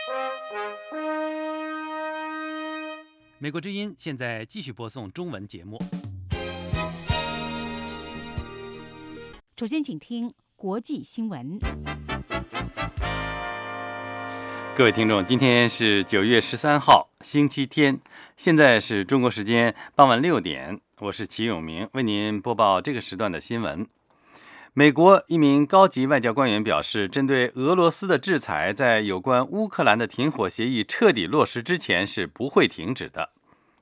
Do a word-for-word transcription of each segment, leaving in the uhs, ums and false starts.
美国之音现在继续播送中文节目。 首先，请听国际新闻。 各位听众，今天是九月十三号，星期天，现在是中国时间傍晚六点，我是齐永明，为您播报这个时段的新闻。美国一名高级外交官员表示，针对俄罗斯的制裁，在有关乌克兰的停火协议彻底落实之前是不会停止的。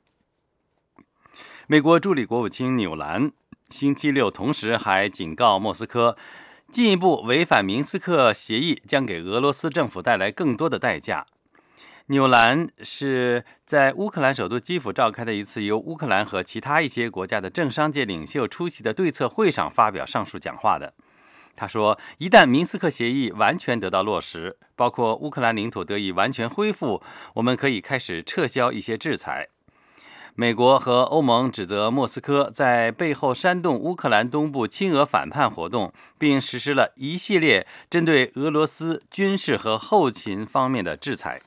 美国助理国务卿纽兰星期六同时还警告莫斯科，进一步违反明斯克协议将给俄罗斯政府带来更多的代价。纽兰是在乌克兰首都基辅召开的一次由乌克兰和其他一些国家的政商界领袖出席的对策会上发表上述讲话的。他说，一旦明斯克协议完全得到落实，包括乌克兰领土得以完全恢复，我们可以开始撤销一些制裁。美国和欧盟指责莫斯科在背后煽动乌克兰东部亲俄反叛活动，并实施了一系列针对俄罗斯军事和后勤方面的制裁。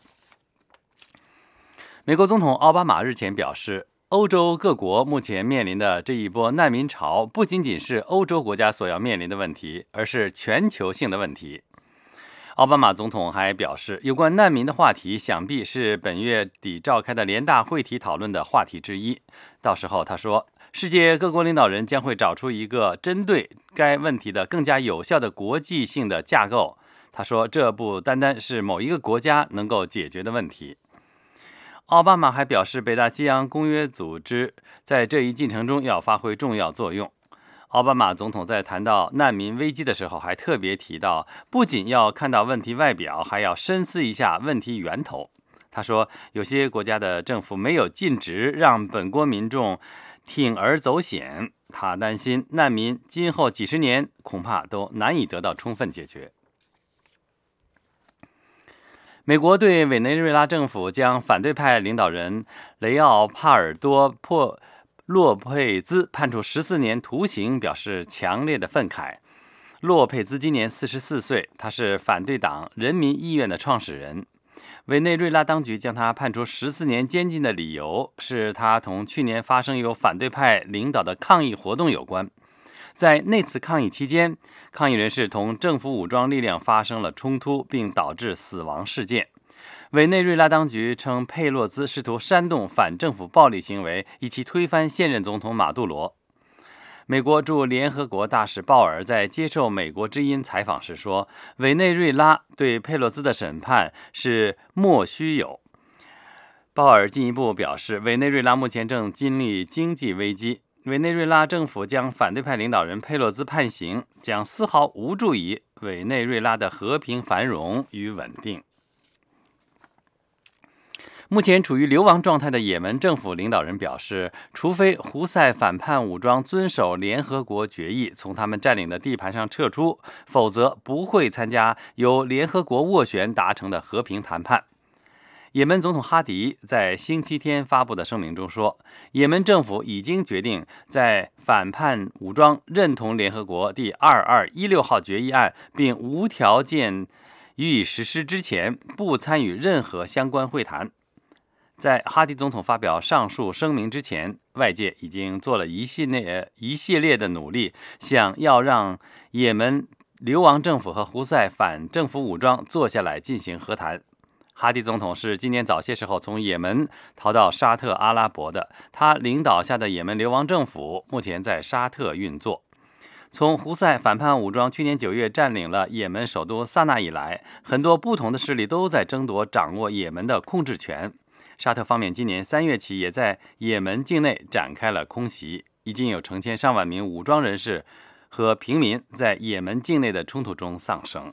美国总统奥巴马日前表示，欧洲各国目前面临的这一波难民潮不仅仅是欧洲国家所要面临的问题，而是全球性的问题。奥巴马总统还表示，有关难民的话题想必是本月底召开的联大会题讨论的话题之一。到时候，他说，世界各国领导人将会找出一个针对该问题的更加有效的国际性的架构。他说，这不单单是某一个国家能够解决的问题。奥巴马还表示，北大西洋公约组织在这一进程中要发挥重要作用。奥巴马总统在谈到难民危机的时候，还特别提到，不仅要看到问题外表，还要深思一下问题源头。他说，有些国家的政府没有尽职，让本国民众铤而走险。他担心难民今后几十年恐怕都难以得到充分解决。美国对委内瑞拉政府将反对派领导人雷奥·帕尔多破洛佩兹判处十四年徒刑表示强烈的愤慨。洛佩兹今年四十四岁，他是反对党人民意愿的创始人。委内瑞拉当局将他判处十四年监禁的理由是他同去年发生由反对派领导的抗议活动有关。在那次抗议期间，抗议人士同政府武装力量发生了冲突，并导致死亡事件。委内瑞拉当局称，佩洛兹试图煽动反政府暴力行为，以期推翻现任总统马杜罗。美国驻联合国大使鲍尔在接受美国之音采访时说，委内瑞拉对佩洛兹的审判是莫须有。鲍尔进一步表示，委内瑞拉目前正经历经济危机，委内瑞拉政府将反对派领导人佩洛兹判刑，将丝毫无助于委内瑞拉的和平繁荣与稳定。目前处于流亡状态的也门政府领导人表示，除非胡塞反叛武装遵守联合国决议，从他们占领的地盘上撤出，否则不会参加由联合国斡旋达成的和平谈判。也门总统哈迪在星期天发布的声明中说，也门政府已经决定在反叛武装认同联合国第二二一六号决议案并无条件予以实施之前，不参与任何相关会谈。在哈迪总统发表上述声明之前，外界已经做了一系列一系列的努力，想要让也门流亡政府和胡塞反政府武装坐下来进行和谈。哈迪总统是今年早些时候从也门逃到沙特阿拉伯的，他领导下的也门流亡政府目前在沙特运作。从胡塞反叛武装去年九月占领了也门首都萨那以来，很多不同的势力都在争夺掌握也门的控制权。沙特方面今年三月起也在也门境内展开了空袭，已经有成千上万名武装人士和平民在也门境内的冲突中丧生。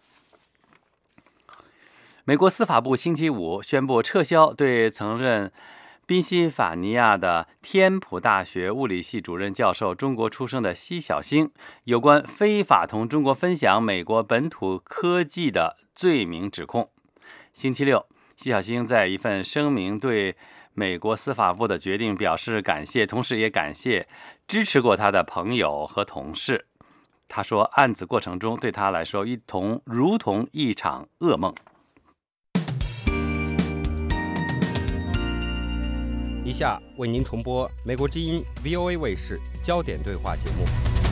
美国司法部星期五宣布撤销对曾任宾夕法尼亚的天普大学物理系主任教授、中国出生的奚晓星有关非法同中国分享美国本土科技的罪名指控。星期六，奚晓星在一份声明对美国司法部的决定表示感谢，同时也感谢支持过他的朋友和同事。他说，案子过程中对他来说一同如同一场噩梦。 以下为您重播美国之音 V O A 卫视焦点对话节目。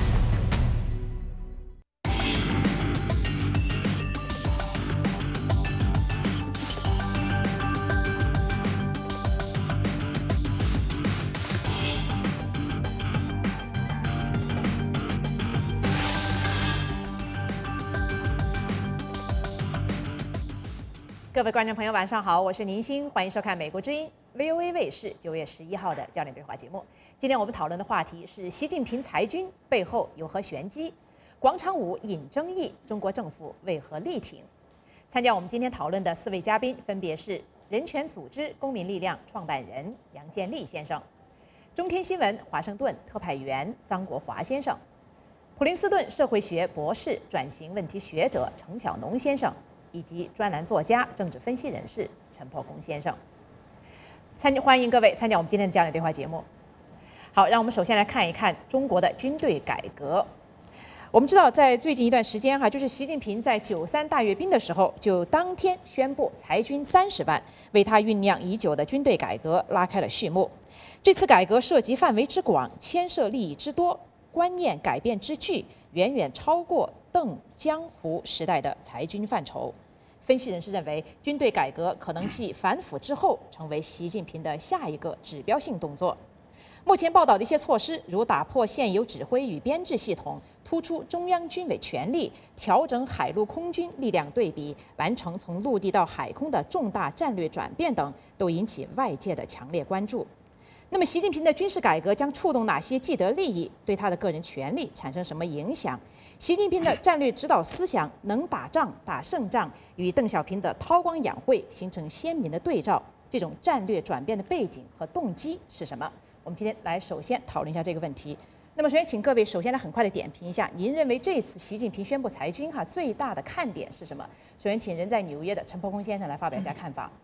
各位观众朋友，晚上好，我是宁欣，欢迎收看美国之音 V O A 卫视九月十一号的焦点对话节目。今天我们讨论的话题是习近平裁军背后有何玄机？广场舞引争议，中国政府为何力挺？参加我们今天讨论的四位嘉宾分别是人权组织公民力量创办人杨建立先生，中天新闻华盛顿特派员张国华先生，普林斯顿社会学博士、转型问题学者程晓农先生，以及专栏作家、政治分析人士陈破空先生。参欢迎各位参加我们今天的焦点对话节目。好，让我们首先来看一看中国的军队改革。我们知道，在最近一段时间哈，就是习近平在九三大阅兵的时候，就当天宣布裁军三十万，为他酝酿已久的军队改革拉开了序幕。这次改革涉及范围之广，牵涉利益之多，观念改变之巨，远远超过邓江湖时代的裁军范畴。分析人士认为，军队改革可能继反腐之后，成为习近平的下一个指标性动作。目前报道的一些措施，如打破现有指挥与编制系统，突出中央军委权力，调整海陆空军力量对比，完成从陆地到海空的重大战略转变等，都引起外界的强烈关注。那么，习近平的军事改革将触动哪些既得利益？对他的个人权利产生什么影响？习近平的战略指导思想能打仗、打胜仗，与邓小平的韬光养晦形成鲜明的对照。这种战略转变的背景和动机是什么？我们今天来首先讨论一下这个问题。那么，首先请各位首先来很快的点评一下，您认为这次习近平宣布裁军哈最大的看点是什么？首先，请人在纽约的陈破空先生来发表一下看法。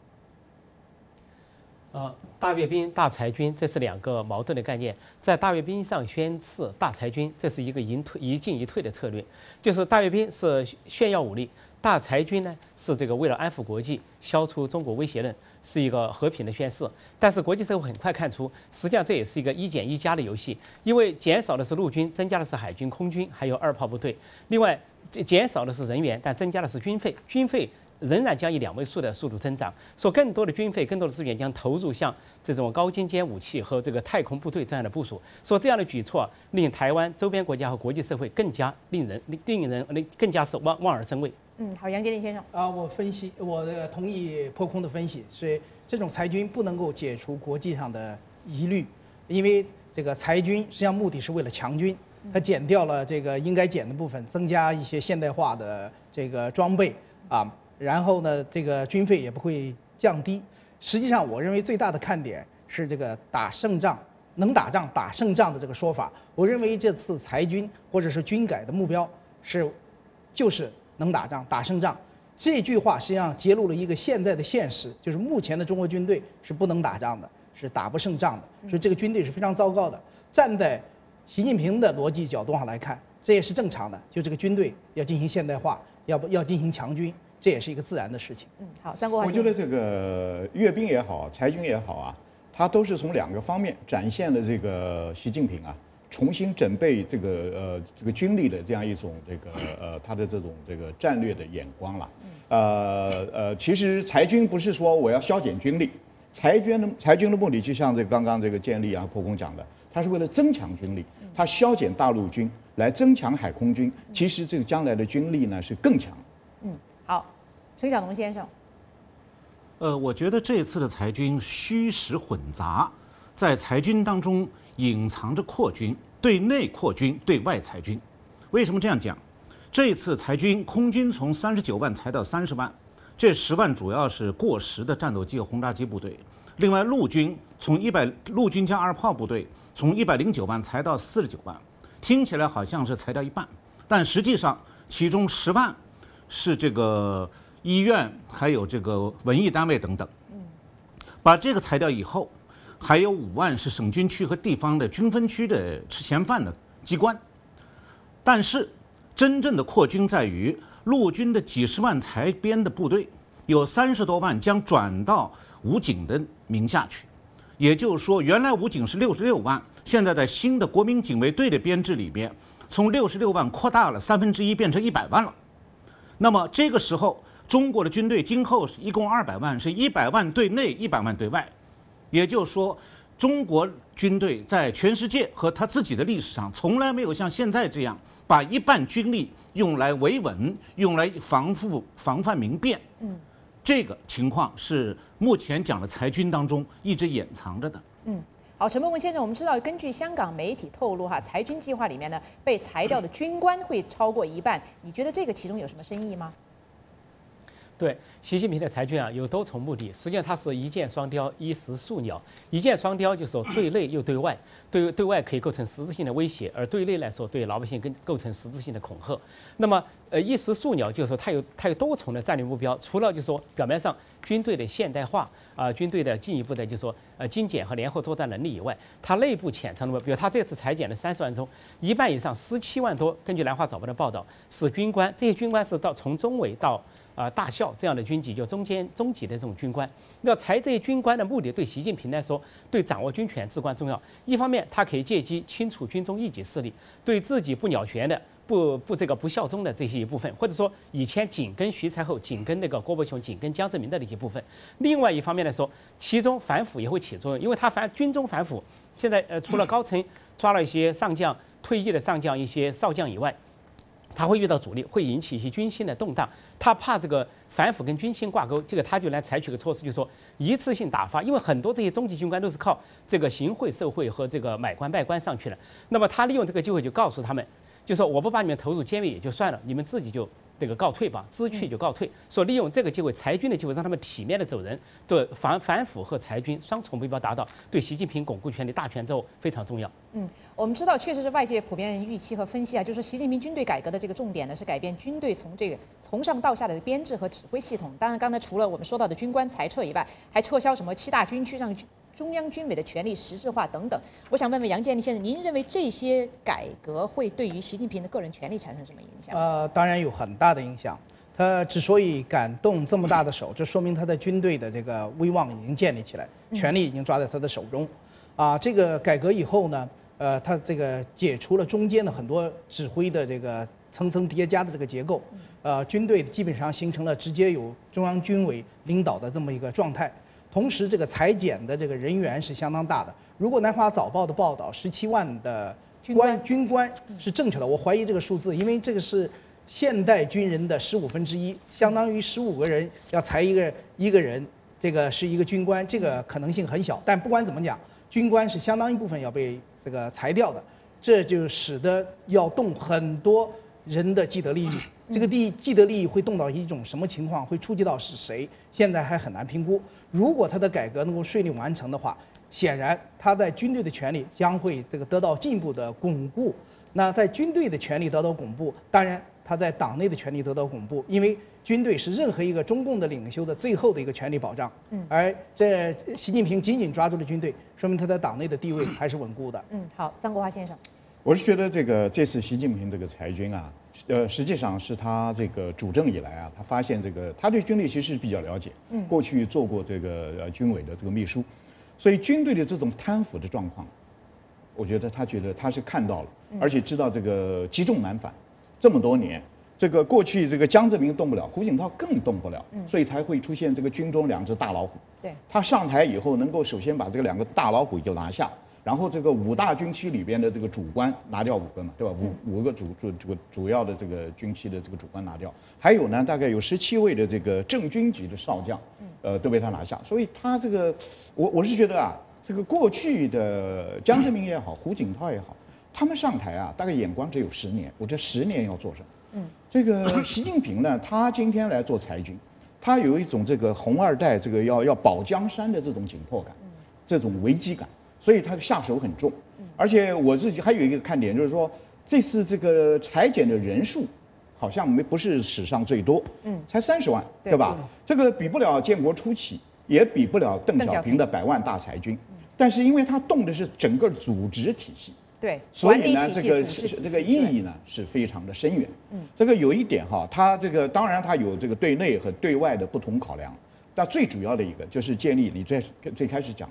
呃，大阅兵、大裁军，这是两个矛盾的概念。在大阅兵上宣誓大裁军，这是一个一退一进一退的策略。就是大阅兵是炫耀武力，大裁军呢是这个为了安抚国际、消除中国威胁论，是一个和平的宣誓。但是国际社会很快看出，实际上这也是一个一减一加的游戏，因为减少的是陆军，增加的是海军、空军，还有二炮部队。另外，减少的是人员，但增加的是军费，军费仍然将以两位数的速度增长，说更多的军费、更多的资源将投入像这种高精尖武器和这个太空部队这样的部署。说这样的举措令台湾周边国家和国际社会更加令人令人更加是望望而生畏。 嗯，好，杨建立先生啊，我分析，我的同意破空的分析，所以这种裁军不能够解除国际上的疑虑，因为这个裁军实际上目的是为了强军，它减掉了这个应该减的部分，增加一些现代化的这个装备啊。然后呢，这个军费也不会降低。实际上，我认为最大的看点是这个打胜仗、能打仗、打胜仗的这个说法。我认为这次裁军或者是军改的目标是，就是能打仗、打胜仗。这句话实际上揭露了一个现在的现实，就是目前的中国军队是不能打仗的，是打不胜仗的，所以这个军队是非常糟糕的。站在习近平的逻辑角度上来看，这也是正常的，就这个军队要进行现代化，要不要进行强军。这也是一个自然的事情。 嗯，好，张国华。 我觉得这个阅兵也好，裁军也好啊，它都是从两个方面展现了这个习近平啊重新整备这个呃这个军力的这样一种这个呃他的这种这个战略的眼光了。呃呃，其实裁军不是说我要削减军力，裁军的裁军的目的就像这个刚刚这个建立啊破空讲的，它是为了增强军力，它削减大陆军来增强海空军，其实这个将来的军力呢是更强。 嗯，好。程晓农先生， 呃，我觉得这次的裁军虚实混杂，在裁军当中隐藏着扩军，对内扩军，对外裁军。为什么这样讲？这次裁军，空军从三十九万裁到三十万，这十万主要是过时的战斗机和轰炸机部队。另外，陆军从一百陆军加二炮部队从一百零九万裁到四十九万，听起来好像是裁掉一半，但实际上其中十万是这个医院，还有这个文艺单位等等。把这个裁掉以后，还有五万是省军区和地方的军分区的吃闲饭的机关。但是真正的扩军在于陆军的几十万裁编的部队，有三十多万将转到武警的名下去。 也就是说，原来武警是六十六万，现在在新的国民警卫队的编制里边，从六十六万扩大了三分之一，变成一百万了。那么这个时候，中国的军队今后一共二百万，是一百万对内，一百万对外。也就是说，中国军队在全世界和他自己的历史上，从来没有像现在这样把一半军力用来维稳，用来防范防范民变。嗯，这个情况是目前讲的裁军当中一直掩藏着的。 嗯。好，陈伯文先生，我们知道，根据香港媒体透露，哈，裁军计划里面呢，被裁掉的军官会超过一半。你觉得这个其中有什么深意吗？ 对，习近平的裁军啊有多重目的，实际上它是一箭双雕，一石数鸟。一箭双雕就是说对内又对外，对对外可以构成实质性的威胁，而对内来说对老百姓跟构成实质性的恐吓。那么呃一石数鸟就是说它有它有多重的战略目标，除了就是说表面上军队的现代化啊、呃，军队的进一步的就是说呃精简和联合作战能力以外，它内部潜藏的，比如它这次裁减的三十万中，一半以上十七万多，根据南华早报的报道是军官，这些军官是到从中委到啊、呃，大校这样的军级，就中间中级的这种军官，那裁这些军官的目的，对习近平来说，对掌握军权至关重要。一方面，他可以借机清除军中一己势力，对自己不鸟权的、不不这个不效忠的这些一部分，或者说以前紧跟徐才厚、紧跟那个郭伯雄、紧跟江泽民的那些部分。另外一方面来说，其中反腐也会起作用，因为他反军中反腐，现在呃除了高层抓了一些上将、退役的上将、一些少将以外。他会遇到阻力，会引起一些军心的动荡。他怕这个反腐跟军心挂钩，这个他就来采取个措施，就是说一次性打发，因为很多这些中级军官都是靠这个行贿受贿和这个买官卖官上去的。那么他利用这个机会就告诉他们，就说我不把你们投入监狱也就算了，你们自己就这个告退吧，知趣就告退。说利用这个机会，裁军的机会，让他们体面的走人，对反反腐和裁军双重目标达到，对习近平巩固权力大权之后非常重要。 嗯，我们知道，确实是外界普遍预期和分析啊，就是习近平军队改革的这个重点呢，是改变军队从这个从上到下的编制和指挥系统。当然，刚才除了我们说到的军官裁撤以外，还撤销什么七大军区，让中央军委的权力实质化等等。我想问问杨建立先生，您认为这些改革会对于习近平的个人权力产生什么影响？ 呃，当然有很大的影响。他之所以敢动这么大的手，这说明他的军队的这个威望已经建立起来，权力已经抓在他的手中。啊，这个改革以后呢？呃，它这个解除了中间的很多指挥的这个层层叠加的这个结构，呃，军队基本上形成了直接由中央军委领导的这么一个状态。同时，这个裁减的这个人员是相当大的。如果南华早报的报道，十七万的官军官是正确的，我怀疑这个数字，因为这个是现代军人的十五分之一，相当于十五个人要裁一个一个人，这个是一个军官，这个可能性很小。但不管怎么讲，军官是相当一部分要被这个裁掉的，这就使得要动很多人的既得利益。这个地既得利益会动到一种什么情况，会触及到是谁，现在还很难评估。如果他的改革能够顺利完成的话，显然他在军队的权力将会这个得到进一步的巩固。那在军队的权力得到巩固，当然他在党内的权力得到巩固，因为军队是任何一个中共的领袖的最后的一个权力保障。嗯，而这习近平紧紧抓住了军队，说明他在党内的地位还是稳固的。 嗯，好，张国华先生， 我是觉得这个这次习近平这个裁军啊，呃，实际上是他这个主政以来啊，他发现这个他对军队其实是比较了解，嗯，过去做过这个呃军委的这个秘书，所以军队的这种贪腐的状况，我觉得他觉得他是看到了，而且知道这个积重难返，这么多年。这个过去这个江泽民动不了，胡锦涛更动不了，所以才会出现这个军中两只大老虎。 对， 他上台以后，能够首先把这个两个大老虎就拿下，然后这个五大军区里边的这个主官拿掉五个嘛，对吧？五五个主主这个主要的这个军区的这个主官拿掉，还有呢，大概有十七位的这个正军级的少将，呃，都被他拿下。所以他这个，我我是觉得啊，这个过去的江泽民也好，胡锦涛也好，他们上台啊，大概眼光只有十年，我这十年要做什么？嗯，这个习近平呢，他今天来做裁军，他有一种这个红二代这个要要保江山的这种紧迫感，这种危机感，所以他下手很重。而且我自己还有一个看点，就是说这次这个裁减的人数好像没不是史上最多，嗯，才三十万，对吧？这个比不了建国初期，也比不了邓小平的百万大裁军，但是因为他动的是整个组织体系。 对， 所以呢，这个这个意义呢是非常的深远。嗯，这个有一点哈，它这个当然它有这个对内和对外的不同考量，但最主要的一个就是建立你最最开始讲的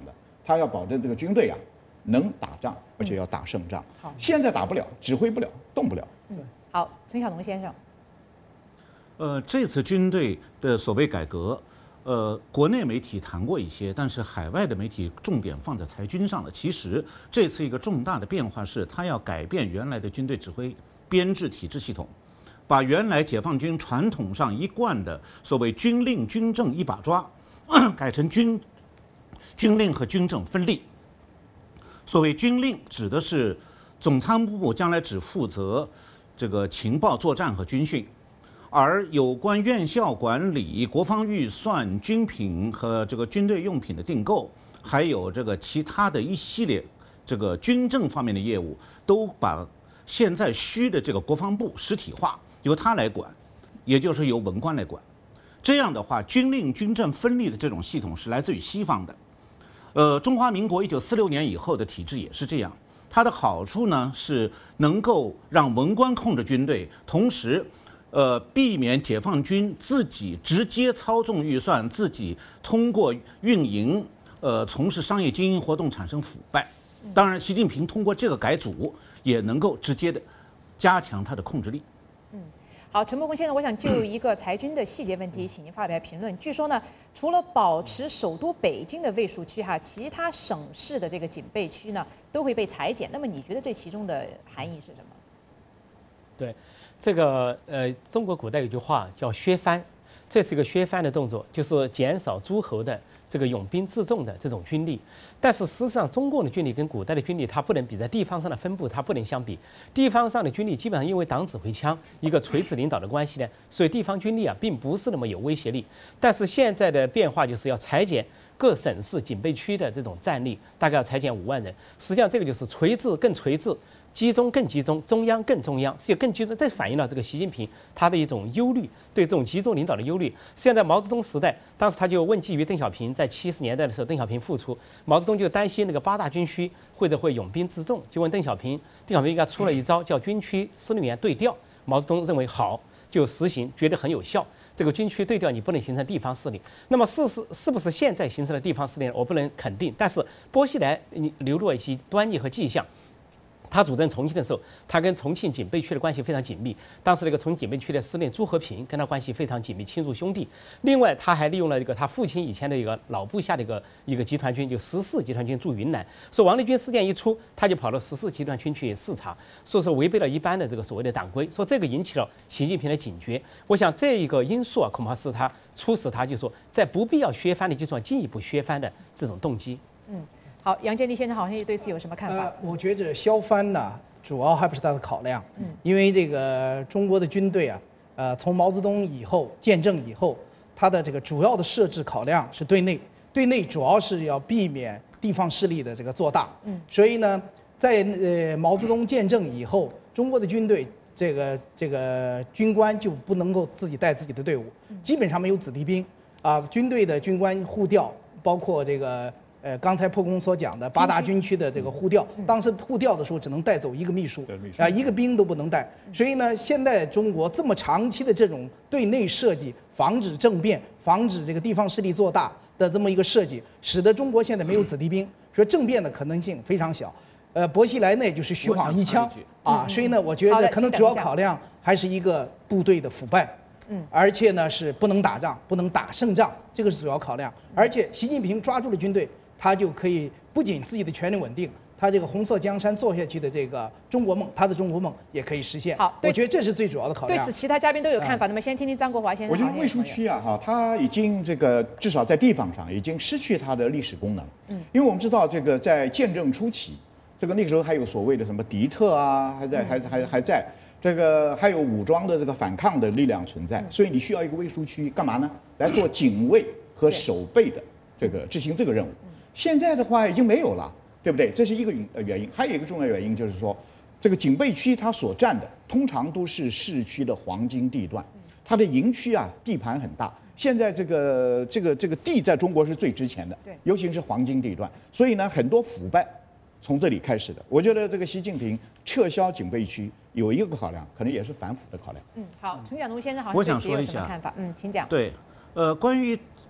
他要保证这个军队啊能打仗，而且要打胜仗。 好， 现在打不了，指挥不了，动不了。 嗯，好，陈小农先生。 呃，这次军队的所谓改革，呃，国内媒体谈过一些，但是海外的媒体重点放在裁军上了。其实这次一个重大的变化是，它要改变原来的军队指挥编制体制系统，把原来解放军传统上一贯的所谓军令军政一把抓，改成军军令和军政分立。所谓军令指的是总参谋部将来只负责这个情报作战和军训。而有关院校管理、国防预算、军品和这个军队用品的订购，还有这个其他的一系列这个军政方面的业务，都把现在虚的这个国防部实体化，由他来管，也就是由文官来管。这样的话，军令军政分立的这种系统是来自于西方的。呃，中华民国一九四六年以后的体制也是这样。它的好处呢是能够让文官控制军队，同时。呃，避免解放军自己直接操纵预算，自己通过运营，呃，从事商业经营活动产生腐败。当然，习近平通过这个改组，也能够直接的加强他的控制力。 嗯，好，陈伯公先生，我想就一个裁军的细节问题，请您发表评论。据说呢，除了保持首都北京的卫戍区哈，其他省市的这个警备区呢都会被裁减。那么你觉得这其中的含义是什么？ 对。这个呃，中国古代有句话叫削藩，这是一个削藩的动作，就是减少诸侯的这个拥兵自重的这种军力。但是事实上，中共的军力跟古代的军力它不能比，在地方上的分布它不能相比。地方上的军力基本上因为党指挥枪一个垂直领导的关系呢，所以地方军力啊并不是那么有威胁力。但是现在的变化就是要裁减各省市警备区的这种战力，大概要裁减五万人。实际上这个就是垂直更垂直。集中更集中，中央更中央，是有更集中，这反映了这个习近平他的一种忧虑，对这种集中领导的忧虑。现在毛泽东时代，当时他就问计于邓小平，在七十年代的时候，邓小平复出，毛泽东就担心那个八大军区或者会拥兵自重，就问邓小平，邓小平给他出了一招，叫军区司令员对调。毛泽东认为好，就实行，觉得很有效。这个军区对调你不能形成地方势力，那么事实是不是现在形成了地方势力，我不能肯定。但是薄熙来流露一些端倪和迹象。他主政重庆的时候，他跟重庆警备区的关系非常紧密。当时那个重庆警备区的司令朱和平跟他关系非常紧密，亲如兄弟。另外，他还利用了一个他父亲以前的一个老部下的一个一个集团军，就十四集团军驻云南。说王立军事件一出，他就跑到十四集团军去视察，说是违背了一般的这个所谓的党规。说这个引起了习近平的警觉。我想这一个因素啊，恐怕是他促使他就说在不必要削藩的基础上进一步削藩的这种动机。 嗯。好，杨建立先生好像也对此有什么看法？ 呃，我觉着削藩呢，主要还不是他的考量，嗯，因为这个中国的军队啊，呃，从毛泽东以后建政以后，它的这个主要的设置考量是对内，对内主要是要避免地方势力的这个做大，嗯，所以呢，在呃毛泽东建政以后，中国的军队这个这个军官就不能够自己带自己的队伍，基本上没有子弟兵啊，军队的军官互调，包括这个。呃，刚才破空所讲的八大军区的这个互调，当时互调的时候只能带走一个秘书，啊，一个兵都不能带。所以呢，现在中国这么长期的这种对内设计，防止政变、防止这个地方势力做大的这么一个设计，使得中国现在没有子弟兵，所以政变的可能性非常小。呃，薄熙来呢就是虚晃一枪啊，所以呢，我觉得可能主要考量还是一个部队的腐败。嗯，而且呢是不能打仗，不能打胜仗，这个是主要考量。而且习近平抓住了军队。他就可以不仅自己的权力稳定，他这个红色江山做下去的这个中国梦，他的中国梦也可以实现。 好， 我觉得这是最主要的考量。 对此，其他嘉宾都有看法。那么先听听张国华先生。 我觉得卫戍区啊，哈，它已经这个至少在地方上已经失去它的历史功能。嗯，因为我们知道这个在建政初期，这个那个时候还有所谓的什么敌特啊，还在还还还在。这个还有武装的这个反抗的力量存在，所以你需要一个卫戍区干嘛呢？来做警卫和守备的这个执行这个任务。现在的话已经没有了，对不对？这是一个原因，还有一个重要原因就是说，这个警备区它所占的通常都是市区的黄金地段，它的营区啊地盘很大。现在这个这个这个地在中国是最值钱的， 对， 尤其是黄金地段，所以呢很多腐败从这里开始的。我觉得这个习近平撤销警备区有一个考量，可能也是反腐的考量。 嗯，好，陈小农先生好像对此有什么看法？嗯，请讲。 对，呃，关于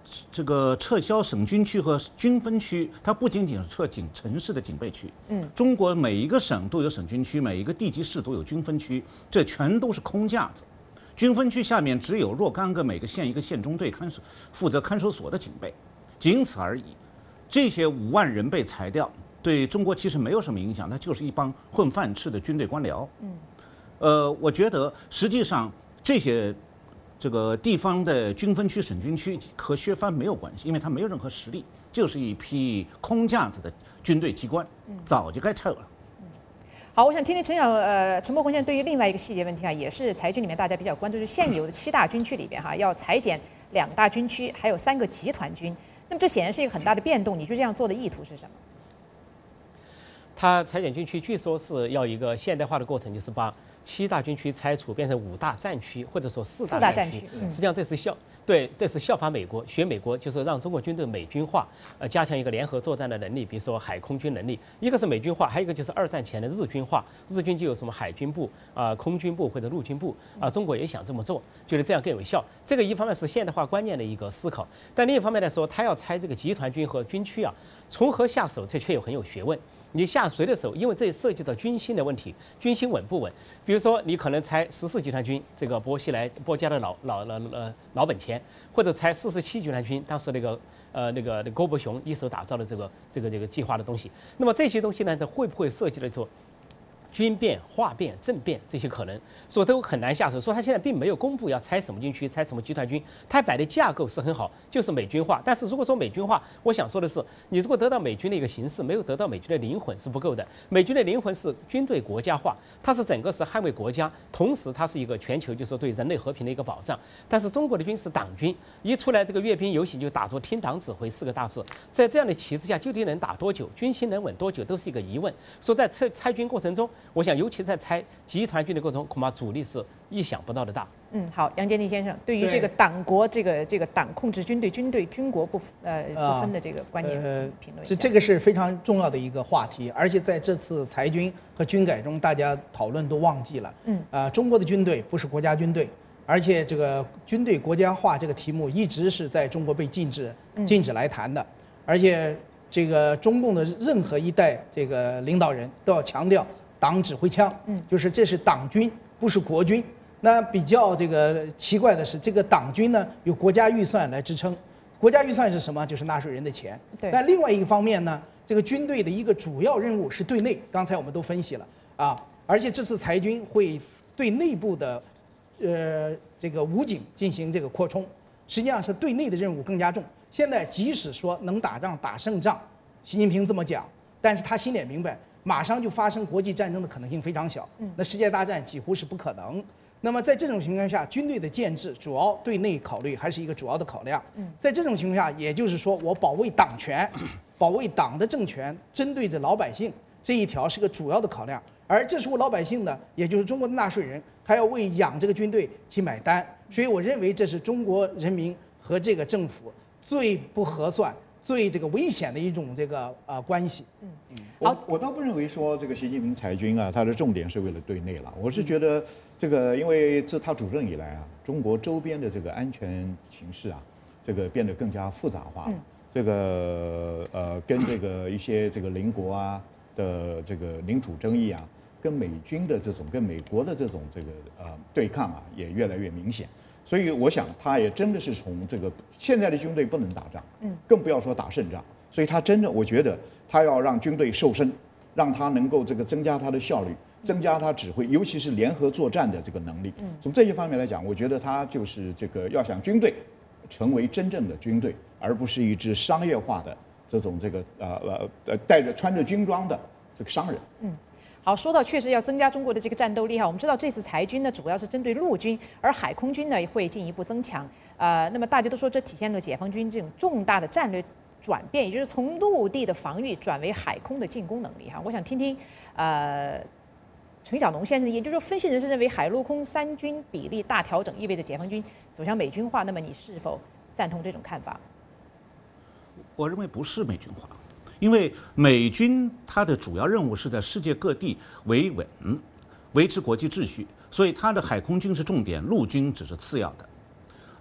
这个撤销省军区和军分区，它不仅仅是撤警城市的警备区。嗯，中国每一个省都有省军区，每一个地级市都有军分区，这全都是空架子。军分区下面只有若干个每个县一个县中队看守负责看守所的警备，仅此而已。这些五万人被裁掉，对中国其实没有什么影响，它就是一帮混饭吃的军队官僚。嗯，呃，我觉得实际上这些。这个地方的军分区、省军区和削藩没有关系，因为它没有任何实力，就是一批空架子的军队机关，早就该撤了。 嗯，好，我想听听陈小呃陈伯宏先生对于另外一个细节问题啊，也是裁军里面大家比较关注，就是现有的七大军区里边哈，要裁减两大军区，还有三个集团军。那么这显然是一个很大的变动，你觉得这样做的意图是什么？ 他裁减军区，据说是要一个现代化的过程，就是把七大军区拆除，变成五大战区，或者说四大战区。 嗯、 实际上这是效对，这是效法美国，学美国，就是让中国军队美军化，呃，加强一个联合作战的能力，比如说海空军能力。一个是美军化，还有一个就是二战前的日军化。日军就有什么海军部啊、呃、空军部或者陆军部啊、呃，中国也想这么做，觉得这样更有效。这个一方面是现代化观念的一个思考，但另一方面来说，他要拆这个集团军和军区啊，从何下手，这却有很有学问。你下谁的手？因为这涉及到军心的问题，军心稳不稳？比如说，你可能拆十四集团军，这个薄熙来、薄家的老老老呃老本钱，或者拆四十七集团军，当时那个呃那个那郭伯雄一手打造的这个这个这个计划的东西。那么这些东西呢，它会不会涉及到说军变、化变、政变这些可能，所以都很难下手。说他现在并没有公布要拆什么军区、拆什么集团军，他摆的架构是很好，就是美军化。但是如果说美军化，我想说的是，你如果得到美军的一个形式，没有得到美军的灵魂是不够的。美军的灵魂是军队国家化，它是整个是捍卫国家，同时它是一个全球就是对人类和平的一个保障。但是中国的军是党军，一出来这个阅兵游行就打着听党指挥四个大字，在这样的旗帜下究竟能打多久，军心能稳多久，都是一个疑问。说在拆拆军过程中，我想，尤其在拆集团军的过程中，恐怕阻力是意想不到的大。 嗯，好，杨洁篪先生，对于这个党国、这个这个党控制军队、军队军国不呃不分的这个观念，呃，评论一下。 这这个是非常重要的一个话题，而且在这次裁军和军改中，大家讨论都忘记了。嗯，啊、呃，中国的军队不是国家军队，而且这个军队国家化这个题目一直是在中国被禁止禁止来谈的，嗯、而且这个中共的任何一代这个领导人都要强调。党指挥枪，嗯，就是这是党军，不是国军。那比较这个奇怪的是，这个党军呢有国家预算来支撑，国家预算是什么？就是纳税人的钱。 对。 但另外一个方面呢，这个军队的一个主要任务是对内，刚才我们都分析了啊，而且这次裁军会对内部的，呃，这个武警进行这个扩充，实际上是对内的任务更加重。现在即使说能打仗打胜仗，习近平这么讲，但是他心里也明白。马上就发生国际战争的可能性非常小，那世界大战几乎是不可能。那么在这种情况下，军队的建制主要对内考虑还是一个主要的考量。在这种情况下，也就是说，我保卫党权、保卫党的政权，针对着老百姓这一条是个主要的考量。而这时候老百姓呢，也就是中国的纳税人，还要为养这个军队去买单。所以我认为这是中国人民和这个政府最不合算。最这个危险的一种这个呃关系。嗯嗯，我我倒不认为说这个习近平裁军啊，他的重点是为了对内了。我是觉得这个，因为自他主政以来啊，中国周边的这个安全形势啊，这个变得更加复杂化了。嗯、这个呃，跟这个一些这个邻国啊的这个领土争议啊，跟美军的这种跟美国的这种这个呃对抗啊，也越来越明显。所以我想，他也真的是从这个现在的军队不能打仗，嗯，更不要说打胜仗。所以他真的，我觉得他要让军队瘦身，让他能够这个增加他的效率，增加他指挥，尤其是联合作战的这个能力。从这些方面来讲，我觉得他就是这个要想军队成为真正的军队，而不是一支商业化的这种这个呃呃呃带着穿着军装的这个商人。 嗯。好，说到确实要增加中国的这个战斗力哈，我们知道这次裁军呢，主要是针对陆军，而海空军呢会进一步增强。呃，那么大家都说这体现了解放军这种重大的战略转变，也就是从陆地的防御转为海空的进攻能力哈。我想听听呃陈小农先生，也就是说分析人士认为海陆空三军比例大调整意味着解放军走向美军化，那么你是否赞同这种看法？ 我认为不是美军化。因为美军它的主要任务是在世界各地维稳、维持国际秩序，所以它的海空军是重点，陆军只是次要的。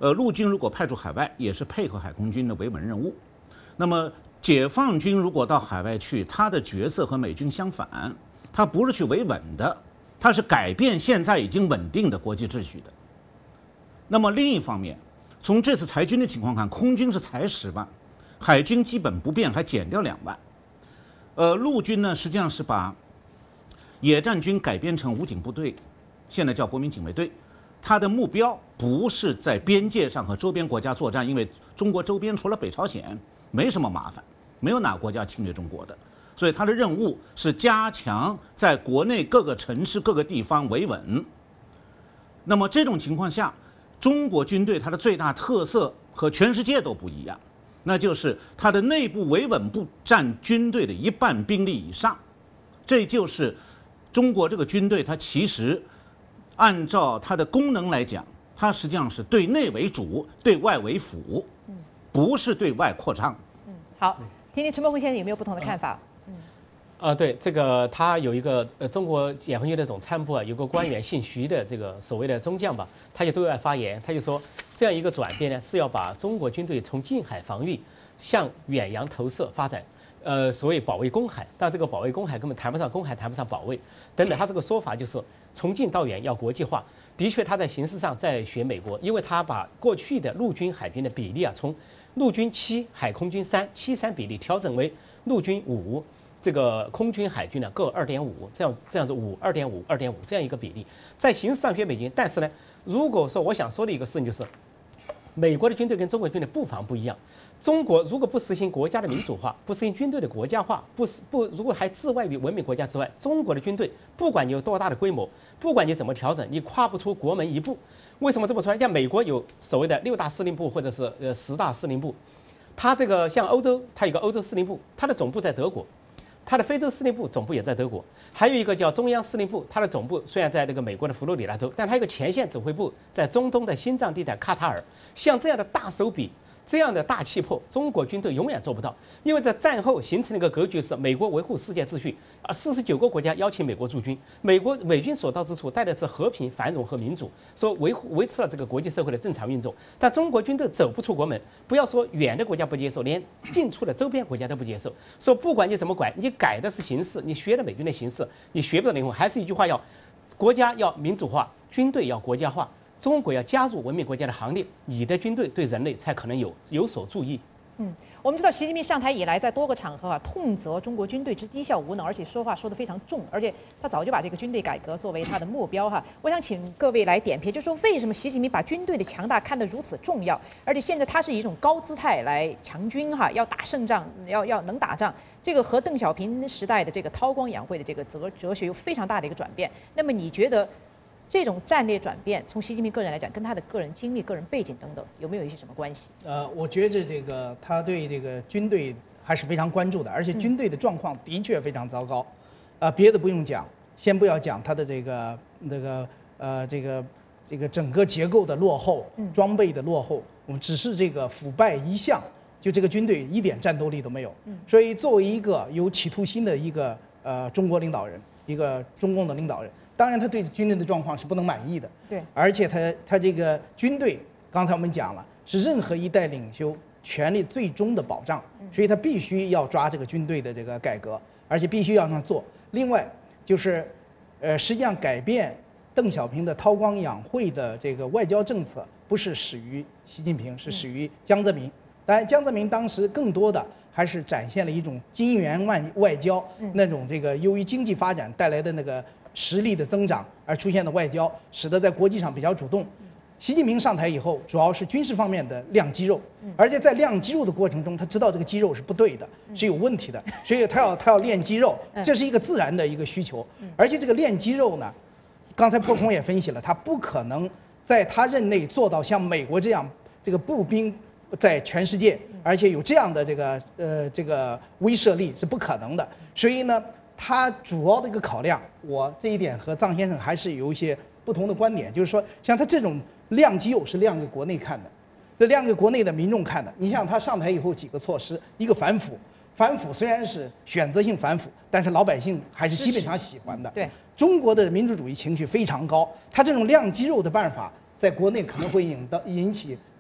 呃，陆军如果派驻海外，也是配合海空军的维稳任务。那么解放军如果到海外去，他的角色和美军相反，他不是去维稳的，他是改变现在已经稳定的国际秩序的。那么另一方面，从这次裁军的情况看，空军是裁十万，海军基本不变，还减掉两万。呃，陆军呢，实际上是把野战军改编成武警部队，现在叫国民警卫队。它的目标不是在边界上和周边国家作战，因为中国周边除了北朝鲜没什么麻烦，没有哪个国家侵略中国的，所以它的任务是加强在国内各个城市、各个地方维稳。那么这种情况下，中国军队它的最大特色和全世界都不一样，那就是它的内部维稳部占军队的一半兵力以上，这就是中国这个军队它其实。按照它的功能来讲，它实际上是对内为主，对外为辅，不是对外扩张。 嗯，好，听听陈伯宏先生有没有不同的看法？ 嗯，啊，对，这个他有一个呃，中国解放军的总参谋啊，有个官员姓徐的这个所谓的中将吧，他就对外发言，他就说这样一个转变呢，是要把中国军队从近海防御向远洋投射发展。呃，所谓保卫公海，但这个保卫公海根本谈不上公海，谈不上保卫等等。他这个说法就是从近到远要国际化。的确，他在形式上在学美国，因为他把过去的陆军海军的比例啊，从陆军七、海空军三、七三比例调整为陆军五，这个空军海军呢各二点五，这样这样子五二点五二点五这样一个比例，在形式上学美军。但是呢，如果说我想说的一个事情就是，美国的军队跟中国军队布防不一样。中国如果不实行国家的民主化，不实行军队的国家化，不不，如果还自外于文明国家之外，中国的军队不管你有多大的规模，不管你怎么调整，你跨不出国门一步。为什么这么说？像美国有所谓的六大司令部或者是呃十大司令部，它这个像欧洲，它有个欧洲司令部，它的总部在德国，它的非洲司令部总部也在德国，还有一个叫中央司令部，它的总部虽然在这个美国的佛罗里达州，但它有个前线指挥部在中东的心脏地带卡塔尔。像这样的大手笔。这样的大气魄，中国军队永远做不到，因为在战后形成了一个格局是美国维护世界秩序，啊，四十九个国家邀请美国驻军，美国美军所到之处带的是和平、繁荣和民主，说维护维持了这个国际社会的正常运作。但中国军队走不出国门，不要说远的国家不接受，连近处的周边国家都不接受。说不管你怎么管，你改的是形式，你学了美军的形式，你学不到灵魂。还是一句话，要国家要民主化，军队要国家化。中国要加入文明国家的行列，你的军队对人类才可能有有所注意。 嗯，我们知道习近平上台以来，在多个场合啊痛责中国军队之低效无能，而且说话说得非常重，而且他早就把这个军队改革作为他的目标哈。我想请各位来点评，就说为什么习近平把军队的强大看得如此重要，而且现在他是以一种高姿态来强军哈，要打胜仗，要要能打仗，这个和邓小平时代的这个韬光养晦的这个哲哲学有非常大的一个转变。那么你觉得？这种战略转变，从习近平个人来讲，跟他的个人经历、个人背景等等，有没有一些什么关系？ 呃，我觉着这个他对这个军队还是非常关注的，而且军队的状况的确非常糟糕。啊、呃，别的不用讲，先不要讲他的这个这个呃这个这个整个结构的落后，装备的落后，我们只是这个腐败一项，就这个军队一点战斗力都没有。所以，作为一个有企图心的一个呃中国领导人，一个中共的领导人。当然，他对军队的状况是不能满意的。 对， 而且他他这个军队，刚才我们讲了，是任何一代领袖权力最终的保障，所以他必须要抓这个军队的这个改革，而且必须要让他做。另外，就是，呃，实际上改变邓小平的韬光养晦的这个外交政策，不是始于习近平，是始于江泽民。当然，江泽民当时更多的还是展现了一种金元外外交那种这个由于经济发展带来的那个。实力的增长而出现的外交，使得在国际上比较主动。习近平上台以后，主要是军事方面的亮肌肉，而且在亮肌肉的过程中，他知道这个肌肉是不对的，是有问题的，所以他要他要练肌肉，这是一个自然的一个需求。而且这个练肌肉呢，刚才破空也分析了，他不可能在他任内做到像美国这样这个步兵在全世界，而且有这样的这个呃这个威慑力是不可能的。所以呢。他主要的一个考量，我这一点和臧先生还是有一些不同的观点，就是说，像他这种亮肌肉是亮给国内看的，这亮给国内的民众看的。你像他上台以后几个措施，一个反腐，反腐虽然是选择性反腐，但是老百姓还是基本上喜欢的。 对， 中国的民主主义情绪非常高，他这种亮肌肉的办法，在国内可能会引到引起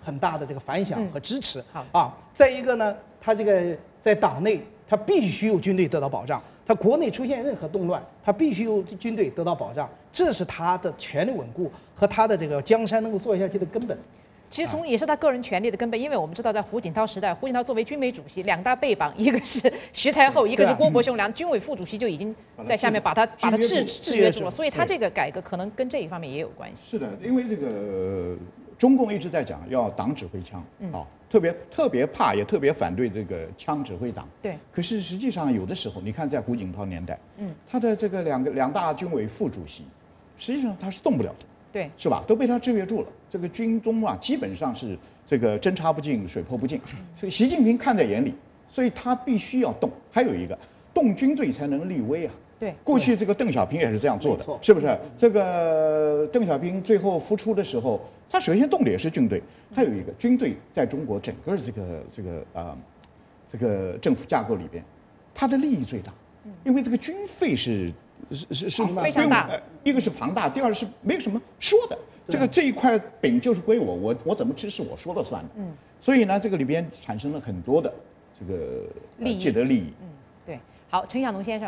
很大的这个反响和支持。 好啊，再一个呢，他这个在党内他必须有军队得到保障，他国内出现任何动乱，他必须有军队得到保障，这是他的权力稳固和他的这个江山能够做下去的根本。 其实从也是他个人权力的根本，因为我们知道在胡锦涛时代，胡锦涛作为军委主席，两大背榜，一个是徐才厚，一个是郭伯雄，两军委副主席就已经在下面把他把他制制约住了，所以他这个改革可能跟这一方面也有关系。 是的，因为这个中共一直在讲要党指挥枪啊，特别特别怕也特别反对这个枪指挥党。 对。 可是实际上有的时候，你看在胡锦涛年代，嗯，他的这个两个两大军委副主席，实际上他是动不了的。 对， 是吧？都被他制约住了。这个军中啊，基本上是这个针插不进，水泼不进。所以习近平看在眼里，所以他必须要动。还有一个，动军队才能立威啊。 对， 过去这个邓小平也是这样做的，是不是？这个邓小平最后复出的时候，他首先动的也是军队。还有一个，军队在中国整个这个这个啊、呃，这个政府架构里边，它的利益最大，因为这个军费是。是是是非常大， 一个是庞大，第二是没有什么说的。这个这一块饼就是归我，我我怎么吃是我说了算的。嗯，所以呢，这个里边产生了很多的这个利益， 既得利益。 嗯，对。好，陈小农先生。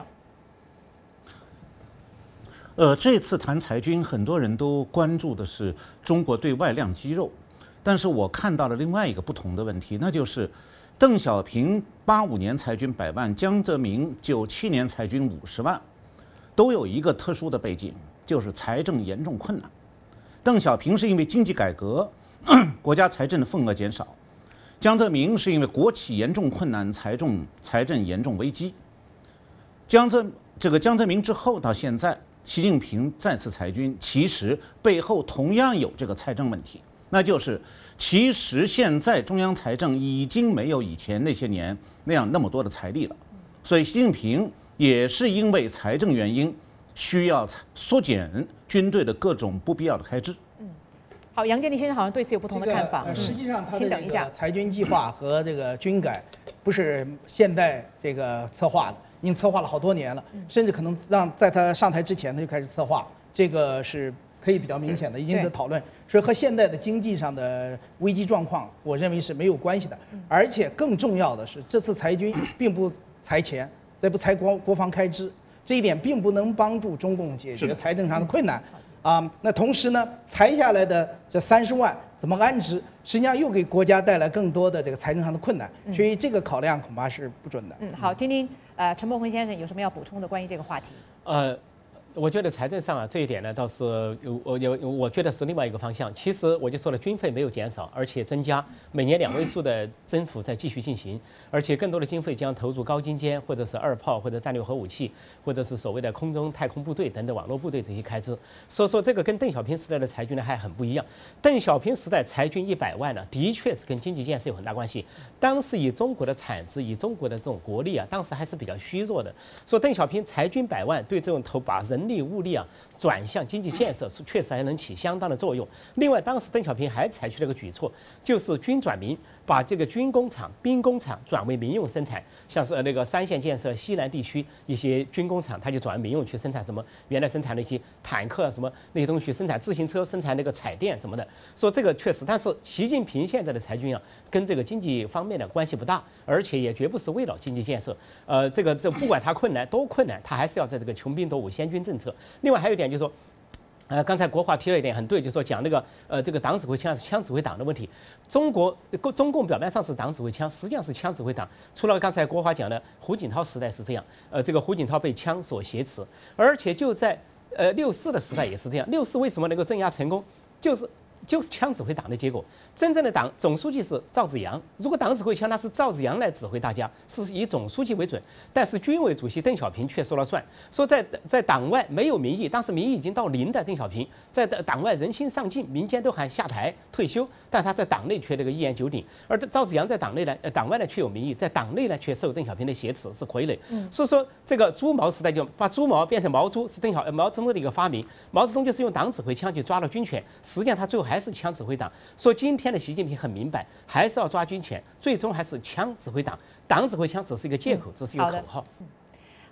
呃，这次谈裁军，很多人都关注的是中国对外亮肌肉，但是我看到了另外一个不同的问题，那就是邓小平八五年裁军百万，江泽民九七年裁军五十万。都有一个特殊的背景，就是财政严重困难。邓小平是因为经济改革，国家财政的份额减少；江泽民是因为国企严重困难，财政财政严重危机。江泽这个江泽民之后到现在，习近平再次裁军，其实背后同样有这个财政问题，那就是其实现在中央财政已经没有以前那些年那样那么多的财力了，所以习近平。也是因为财政原因，需要缩减军队的各种不必要的开支。 嗯，好，杨建立先生好像对此有不同的看法。 这个呃、实际上，他的这个裁军计划和这个军改不是现代这个策划的，已经策划了好多年了，嗯、甚至可能让在他上台之前他就开始策划，这个是可以比较明显的，已经在讨论。所以和现在的经济上的危机状况，我认为是没有关系的。而且更重要的是，这次裁军并不裁钱。再不裁国国防开支，这一点并不能帮助中共解决财政上的困难，啊，那同时呢，裁下来的这三十万怎么安置，实际上又给国家带来更多的这个财政上的困难，所以这个考量恐怕是不准的。 嗯，好，听听呃陈伯宏先生有什么要补充的关于这个话题？ 呃。我觉得财政上啊这一点呢，倒是我有我觉得是另外一个方向。其实我就说了，军费没有减少，而且增加，每年两位数的增幅在继续进行，而且更多的经费将投入高精尖或者是二炮或者战略核武器，或者是所谓的空中太空部队等等网络部队这些开支。所以说这个跟邓小平时代的裁军呢还很不一样。邓小平时代裁军一百万呢，的确是跟经济建设有很大关系。当时以中国的产值，以中国的这种国力啊，当时还是比较虚弱的。说邓小平裁军百万，对这种投把人力物力啊转向经济建设，是确实还能起相当的作用。另外，当时邓小平还采取了一个举措，就是军转民，把这个军工厂、兵工厂转为民用生产，像是那个三线建设西南地区一些军工厂，它就转为民用去生产什么原来生产那些坦克什么那些东西，生产自行车、生产那个彩电什么的。说这个确实，但是习近平现在的裁军啊，跟这个经济方面的关系不大，而且也绝不是为了经济建设。呃，这个这不管它困难多困难，它还是要在这个穷兵黩武、先军政策。另外还有一点就是说，呃，刚才国华提了一点很对，就是说讲那个呃这个党指挥枪是枪指挥党的问题。中国中共表面上是党指挥枪，实际上是枪指挥党。除了刚才国华讲的胡锦涛时代是这样，呃，这个胡锦涛被枪所挟持，而且就在呃六四的时代也是这样。六四为什么能够镇压成功，就是就是枪指挥党的结果。真正的党总书记是赵紫阳，如果党指挥枪，那是赵紫阳来指挥大家，是以总书记为准。但是军委主席邓小平却说了算，说在在党外没有民意，当时民意已经到零的邓小平，在党外人心丧尽，民间都喊下台退休，但他在党内却那个一言九鼎。而赵紫阳在党内呢，呃，党外呢却有民意，在党内呢却受邓小平的挟持，是傀儡。嗯，所以说这个猪毛时代就把猪毛变成毛猪，是邓小毛泽东的一个发明。毛泽东就是用党指挥枪去抓了军权，实际上他最后还是枪指挥党。说今天的习近平很明白，还是要抓军权，最终还是枪指挥党，党指挥枪只是一个借口，只是一个口号。 嗯，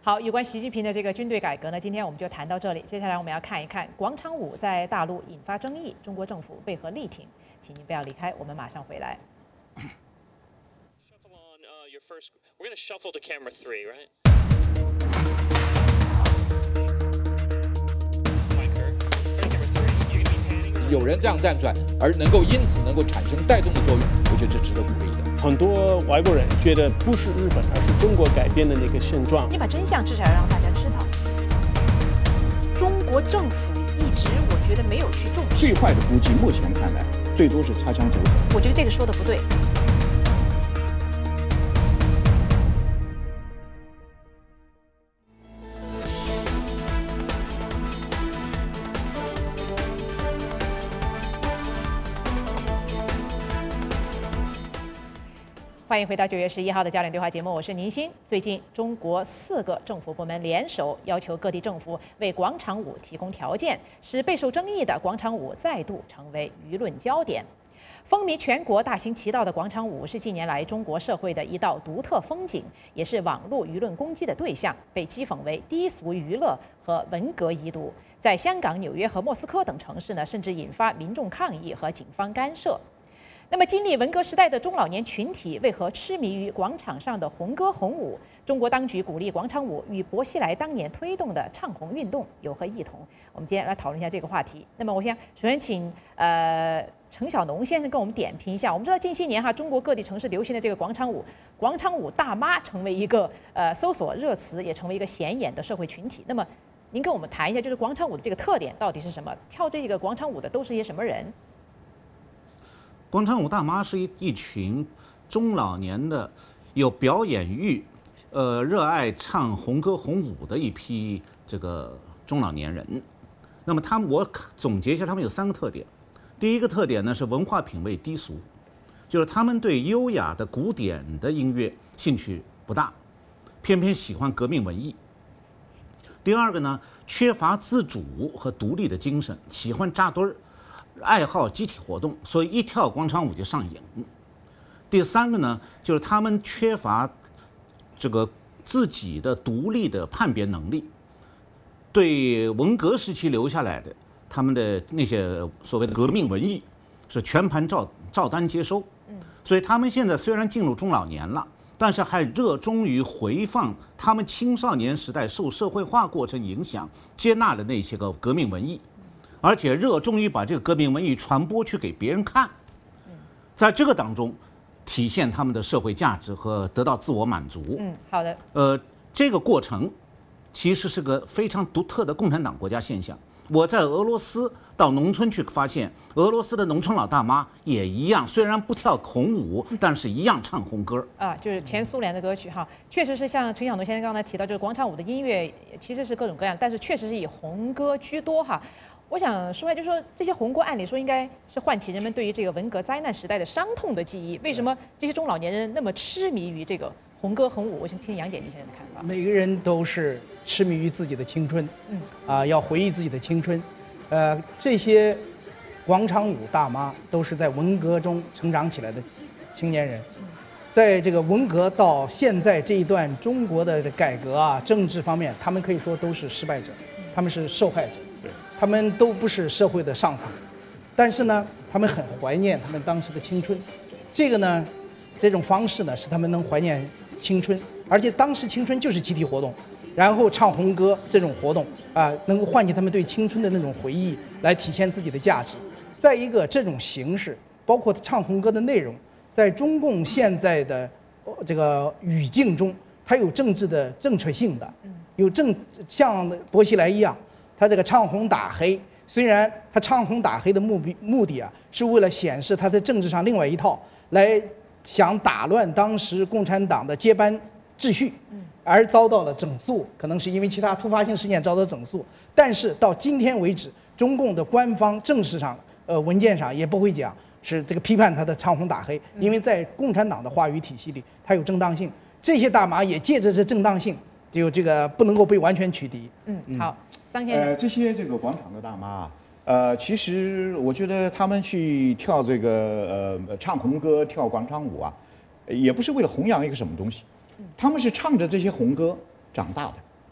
好，有关习近平的这个军队改革呢，今天我们就谈到这里。接下来我们要看一看广场舞在大陆引发争议，中国政府为何力挺？请您不要离开，我们马上回来。 We're going to shuffle to camera three, right? 有人这样站出来，而能够因此能够产生带动的作用，我觉得这值得鼓励的。 很多外国人觉得不是日本，而是中国改变的那个现状。 你把真相至少要让大家知道。中国政府一直，我觉得没有去重视。 最坏的估计，目前看来，最多是擦枪走火。 我觉得这个说的不对。欢迎回到九月十一号的焦点对话节目，我是宁鑫。最近，中国四个政府部门联手要求各地政府为广场舞提供条件，使备受争议的广场舞再度成为舆论焦点。风靡全国、大行其道的广场舞是近年来中国社会的一道独特风景，也是网络舆论攻击的对象，被讥讽为低俗娱乐和文革遗毒。在香港、纽约和莫斯科等城市呢，甚至引发民众抗议和警方干涉。那么，经历文革时代的中老年群体为何痴迷于广场上的红歌红舞？中国当局鼓励广场舞与薄熙来当年推动的唱红运动有何异同？我们今天来讨论一下这个话题。那么，我想首先请呃程小农先生跟我们点评一下。我们知道近些年哈，中国各地城市流行的这个广场舞，广场舞大妈成为一个呃搜索热词，也成为一个显眼的社会群体。那么，您跟我们谈一下，就是广场舞的这个特点到底是什么？跳这个广场舞的都是一些什么人？ 广场舞大妈是一一群中老年的有表演欲，呃，热爱唱红歌红舞的一批这个中老年人。那么他们，我总结一下，他们有三个特点。第一个特点呢是文化品味低俗，就是他们对优雅的古典的音乐兴趣不大，偏偏喜欢革命文艺。第二个呢，缺乏自主和独立的精神，喜欢扎堆儿。爱好集体活动，所以一跳广场舞就上瘾。第三个呢，就是他们缺乏这个自己的独立的判别能力，对文革时期留下来的他们的那些所谓的革命文艺是全盘照照单接收。所以他们现在虽然进入中老年了，但是还热衷于回放他们青少年时代受社会化过程影响接纳的那些个革命文艺。而且热衷于把这个革命文艺传播去给别人看，在这个当中体现他们的社会价值和得到自我满足。 嗯，好的。 呃，这个过程其实是个非常独特的共产党国家现象。我在俄罗斯到农村去发现，俄罗斯的农村老大妈也一样，虽然不跳红舞，但是一样唱红歌。 啊，就是前苏联的歌曲哈，确实是像陈晓农先生刚才提到，就是广场舞的音乐其实是各种各样，但是确实是以红歌居多哈。我想说，就是说这些红歌按理说应该是唤起人们对于这个文革灾难时代的伤痛的记忆，为什么这些中老年人那么痴迷于这个红歌红舞？我想听杨姐你先生的看法。 每个人都是痴迷于自己的青春，嗯，啊，要回忆自己的青春，呃，这些广场舞大妈都是在文革中成长起来的青年人，在这个文革到现在这一段中国的改革啊、政治方面，他们可以说都是失败者，他们是受害者。他们都不是社会的上层，但是呢，他们很怀念他们当时的青春。这个呢，这种方式呢，使他们能怀念青春，而且当时青春就是集体活动，然后唱红歌这种活动啊，能够唤起他们对青春的那种回忆，来体现自己的价值。再一个，这种形式，包括唱红歌的内容，在中共现在的这个语境中，它有政治的正确性的，有正像薄熙来一样。他这个唱红打黑，虽然他唱红打黑的目的目的啊，是为了显示他在政治上另外一套，来想打乱当时共产党的接班秩序，而遭到了整肃，可能是因为其他突发性事件遭到整肃。但是到今天为止，中共的官方正式上呃文件上也不会讲是这个批判他的唱红打黑，因为在共产党的话语体系里，它有正当性。这些大妈也借着这正当性，就这个不能够被完全取缔。 嗯，好。张先生， 呃，这些这个广场的大妈，呃，其实我觉得他们去跳这个呃唱红歌、跳广场舞啊，也不是为了弘扬一个什么东西，他们是唱着这些红歌长大的。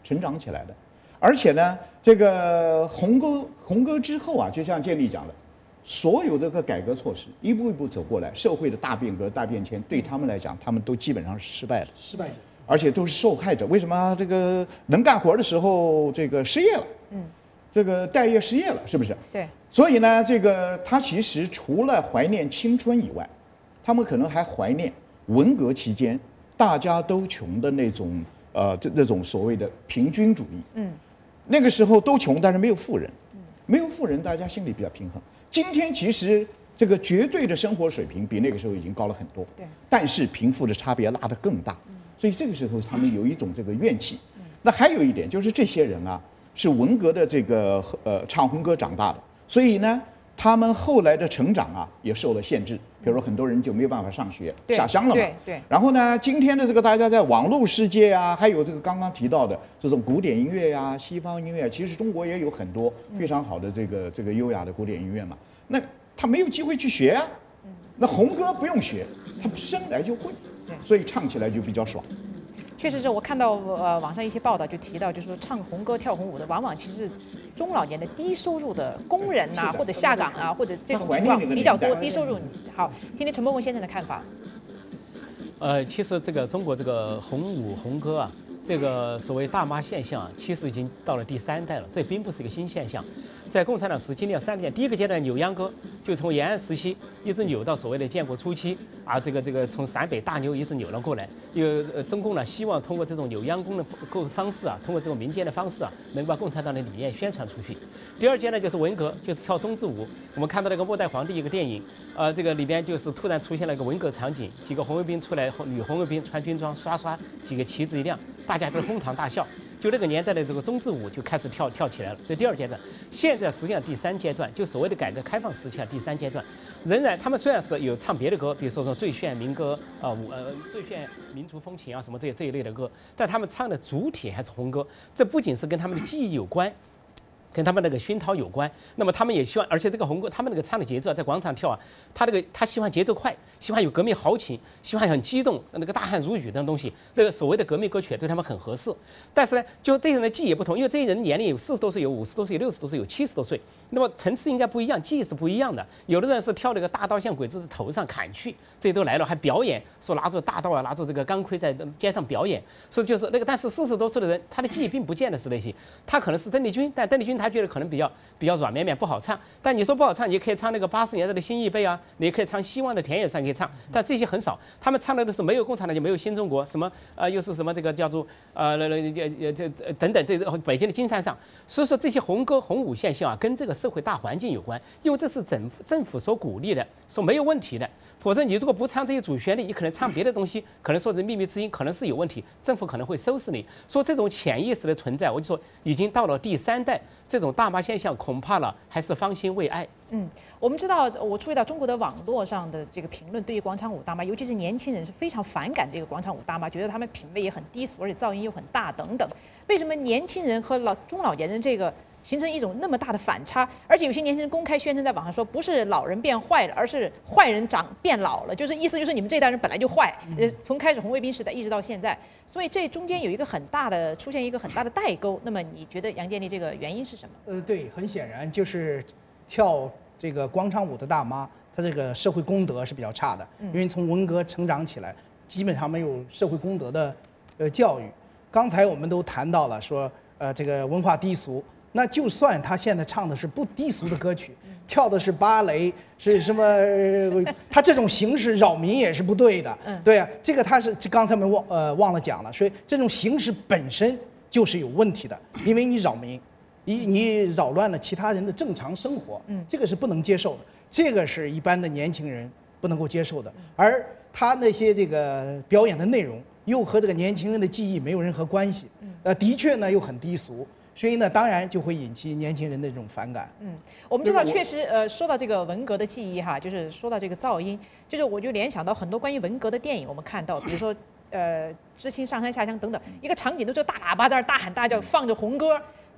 成长起来的。而且呢，这个红歌红歌之后啊，就像建立讲的，所有这个改革措施一步一步走过来，社会的大变革、大变迁，对他们来讲，他们都基本上是失败的， 失败者， 而且都是受害者。为什么这个能干活的时候这个失业了？嗯，这个待业失业了，是不是？ 对。 所以呢，这个他其实除了怀念青春以外，他们可能还怀念文革期间大家都穷的那种呃这那种所谓的平均主义。嗯。那个时候都穷，但是没有富人，没有富人，大家心里比较平衡。今天其实这个绝对的生活水平比那个时候已经高了很多，对，但是贫富的差别拉得更大，所以这个时候他们有一种这个怨气。那还有一点就是这些人啊是文革的这个呃唱红歌长大的，所以呢他们后来的成长啊也受了限制，比如说很多人就没有办法上学，下乡了嘛。 对对。 然后呢，今天的这个大家在网络世界啊，还有这个刚刚提到的这种古典音乐呀、啊、西方音乐，其实中国也有很多非常好的这个这个优雅的古典音乐嘛。那他没有机会去学啊，那红歌不用学，他生来就会，所以唱起来就比较爽。 确实是我看到呃网上一些报道就提到，就是说唱红歌跳红舞的，往往其实是中老年的低收入的工人呐、啊，或者下岗啊，或者这种情况比较多，低收入。好，听听陈伯文先生的看法。 呃，其实这个中国这个红舞红歌啊，这个所谓大妈现象啊，其实已经到了第三代了，这并不是一个新现象。在共产党时经历了三个阶段，第一个阶段扭秧歌，就从延安时期一直扭到所谓的建国初期啊，这个这个从陕北大扭一直扭了过来。有呃中共呢希望通过这种扭秧工的方式啊，通过这种民间的方式啊，能把共产党的理念宣传出去。第二阶段就是文革，就是跳中字舞。我们看到那个《末代皇帝》一个电影，呃，这个里边就是突然出现了一个文革场景，几个红卫兵出来，女红卫兵穿军装，刷刷几个旗子一亮，大家都哄堂大笑。就那个年代的这个中字舞就开始跳跳起来了，这第二阶段。现在实际上第三阶段，就所谓的改革开放时期的第三阶段，仍然他们虽然是有唱别的歌，比如说说最炫民歌啊、呃，呃最炫民族风情啊什么这这一类的歌，但他们唱的主体还是红歌。这不仅是跟他们的记忆有关，跟他们那个熏陶有关。那么他们也希望，而且这个红歌他们那个唱的节奏啊，在广场跳啊，他那个他喜欢节奏快，喜欢有革命豪情，喜欢很激动，那个大汗如雨的东西，那个所谓的革命歌曲对他们很合适。但是呢，就这些人的记忆也不同，因为这些人年龄有四十多岁，有五十多岁，有六十多岁，有七十多岁，那么层次应该不一样，记忆是不一样的。有的人是跳那个大刀向鬼子的头上砍去，这些都来了，还表演，说拿着大刀啊，拿着这个钢盔在街上表演，所以就是那个。但是四十多岁的人，他的记忆并不见得是那些，他可能是邓丽君，但邓丽君他觉得可能比较比较软绵绵不好唱。但你说不好唱，你可以唱那个八十年代的新一辈啊，你也可以唱希望的田野上可以唱，但这些很少。他们唱的都是没有共产党就没有新中国，什么呃又是什么这个叫做呃呃呃这等等这北京的金山上。所以说这些红歌红舞现象啊，跟这个社会大环境有关，因为这是政府政府所鼓励的，说没有问题的。否则你如果不唱这些主旋律，你可能唱别的东西，可能说是秘密之音，可能是有问题，政府可能会收拾你。说这种潜意识的存在，我就说已经到了第三代，这种大妈现象恐怕了还是方兴未艾。 嗯，我们知道，我注意到中国的网络上的这个评论，对于广场舞大妈，尤其是年轻人是非常反感这个广场舞大妈，觉得他们品味也很低俗，而且噪音又很大等等。为什么年轻人和老中老年人这个形成一种那么大的反差？而且有些年轻人公开宣称在网上说，不是老人变坏了，而是坏人长变老了，就是意思就是你们这代人本来就坏，呃，从开始红卫兵时代一直到现在，所以这中间有一个很大的出现一个很大的代沟。那么你觉得杨建立这个原因是什么？ 呃，对，很显然就是跳这个广场舞的大妈，她这个社会公德是比较差的，因为从文革成长起来，基本上没有社会公德的呃教育。刚才我们都谈到了说，呃，这个文化低俗。那就算他现在唱的是不低俗的歌曲，跳的是芭蕾，是什么？他这种形式扰民也是不对的。对啊，这个他是刚才我们忘呃忘了讲了，所以这种形式本身就是有问题的，因为你扰民，你你扰乱了其他人的正常生活，这个是不能接受的，这个是一般的年轻人不能够接受的。而他那些这个表演的内容又和这个年轻人的记忆没有任何关系，呃，的确呢又很低俗。所以呢，当然就会引起年轻人的这种反感。 嗯，我们知道，确实，呃，说到这个文革的记忆哈，就是说到这个噪音，就是我就联想到很多关于文革的电影，我们看到，比如说，呃，《知青上山下乡》等等，一个场景都是大喇叭在那大喊大叫，放着红歌，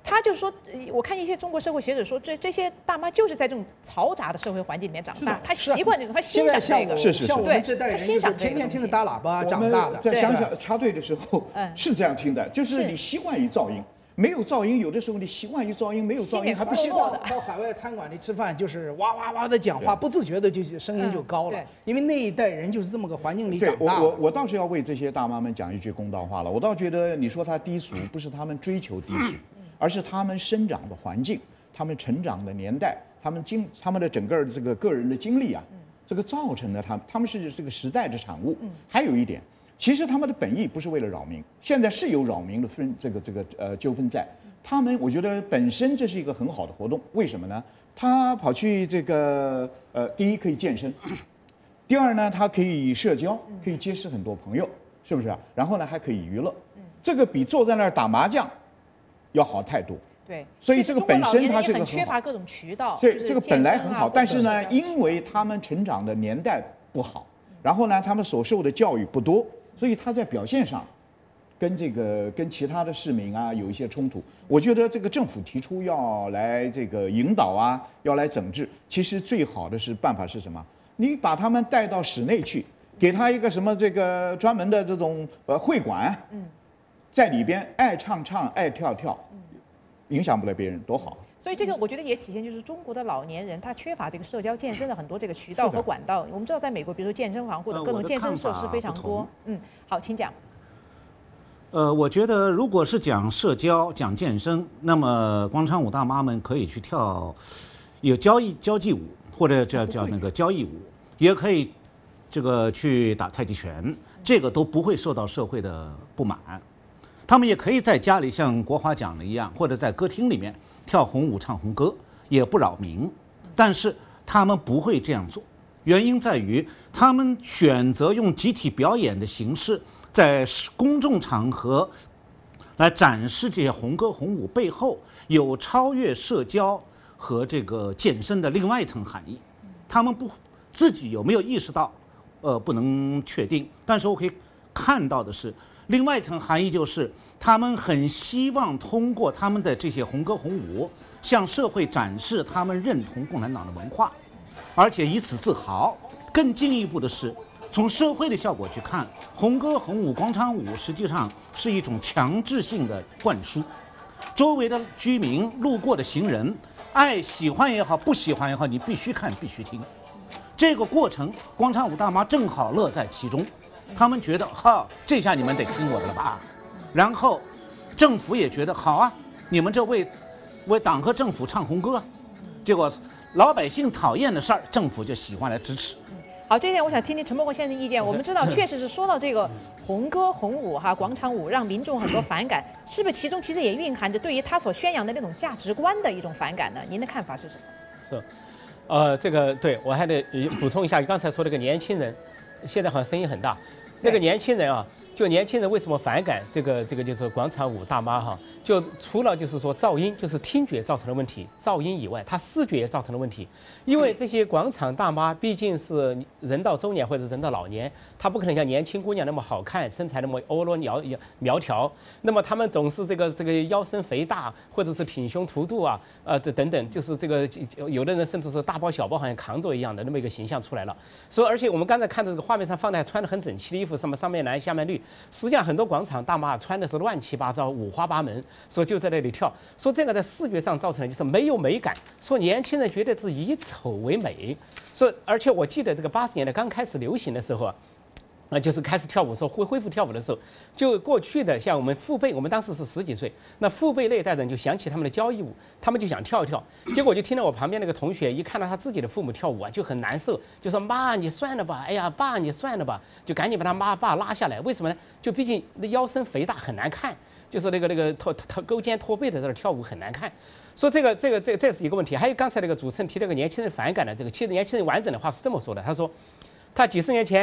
他就说，我看一些中国社会学者说，这这些大妈就是在这种嘈杂的社会环境里面长大，她习惯这种，她欣赏这个， 是是是， 像我们这代人就是天天听着大喇叭长大的。 在乡下插队的时候是这样听的，就是你习惯于噪音。没有噪音，有的时候你习惯于噪音，没有噪音还不习惯。 到海外餐馆里吃饭，就是哇哇哇的讲话，不自觉的就声音就高了。因为那一代人就是这么个环境里长大的。 我我我倒是要为这些大妈们讲一句公道话了。我倒觉得你说她低俗，不是他们追求低俗，而是他们生长的环境、他们成长的年代、他们经他们的整个这个个人的经历啊，这个造成的他他们是这个时代的产物。还有一点。其实他们的本意不是为了扰民，现在是有扰民的分这个这个呃纠纷在。他们我觉得本身这是一个很好的活动，为什么呢？他跑去这个呃，第一可以健身，第二呢，他可以社交，可以结识很多朋友，是不是啊？然后呢，还可以娱乐，这个比坐在那儿打麻将要好太多。 对， 所以这个本身它是个很缺乏各种渠道， 所以这个本来很好，但是呢，因为他们成长的年代不好，然后呢，他们所受的教育不多。所以他在表现上，跟这个跟其他的市民啊有一些冲突。我觉得这个政府提出要来这个引导啊，要来整治，其实最好的是办法是什么？你把他们带到室内去，给他一个什么这个专门的这种呃会馆，嗯，在里边爱唱唱爱跳跳，影响不了别人，多好。 所以这个我觉得也体现就是中国的老年人他缺乏这个社交健身的很多这个渠道和管道。我们知道在美国，比如说健身房或者各种健身设施非常多。嗯，好，请讲。 呃，我觉得如果是讲社交、讲健身，那么广场舞大妈们可以去跳有交谊交际舞，或者叫叫那个交谊舞，也可以这个去打太极拳，这个都不会受到社会的不满。他们也可以在家里像国华讲的一样，或者在歌厅里面跳红舞、唱红歌，也不扰民。但是他们不会这样做，原因在于他们选择用集体表演的形式，在公众场合来展示这些红歌红舞背后有超越社交和这个健身的另外一层含义。他们不自己有没有意识到，呃，不能确定。但是我可以看到的是。另外一层含义就是，他们很希望通过他们的这些红歌红舞，向社会展示他们认同共产党的文化，而且以此自豪。更进一步的是，从社会的效果去看，红歌红舞、广场舞实际上是一种强制性的灌输。周围的居民、路过的行人，爱喜欢也好，不喜欢也好，你必须看，必须听。这个过程，广场舞大妈正好乐在其中。他们觉得哈，这下你们得听我的了吧？然后，政府也觉得好啊，你们这为为党和政府唱红歌，结果老百姓讨厌的事儿，政府就喜欢来支持。 好，这一点我想听听陈伯公先生的意见。我们知道，确实是说到这个红歌红舞哈，广场舞让民众很多反感，是不是其中其实也蕴含着对于他所宣扬的那种价值观的一种反感呢？您的看法是什么？ 是，呃，这个对我还得补充一下，刚才说那个年轻人。现在好像声音很大，那个年轻人啊，就年轻人为什么反感这个这个就是广场舞大妈哈？就除了就是说噪音，就是听觉造成的问题，噪音以外，它视觉也造成了问题。因为这些广场大妈毕竟是人到中年或者人到老年，她不可能像年轻姑娘那么好看，身材那么婀娜苗苗条。那么她们总是这个这个腰身肥大，或者是挺胸凸肚啊，呃这等等，就是这个有的人甚至是大包小包好像扛着一样的那么一个形象出来了。所以而且我们刚才看的这个画面上放的穿的很整齐的衣服，什么上面蓝下面绿，实际上很多广场大妈穿的是乱七八糟、五花八门，说就在那里跳，说这个在视觉上造成的就是没有美感，说年轻人觉得是以丑为美，说而且我记得这个八十年代刚开始流行的时候啊。啊，就是开始跳舞的时候，恢恢复跳舞的时候，就过去的像我们父辈，我们当时是十几岁，那父辈那一代人就想起他们的交谊舞，他们就想跳一跳，结果就听到我旁边那个同学一看到他自己的父母跳舞啊，就很难受，就说妈你算了吧，哎呀爸你算了吧，就赶紧把他妈爸拉下来，为什么呢？就毕竟那腰身肥大很难看，就是那个那个托托勾肩托背的在那跳舞很难看。说这个这个这这是一个问题，还有刚才那个主持人提那个年轻人反感的这个，其实年轻人完整的话是这么说的，他说他几十年前。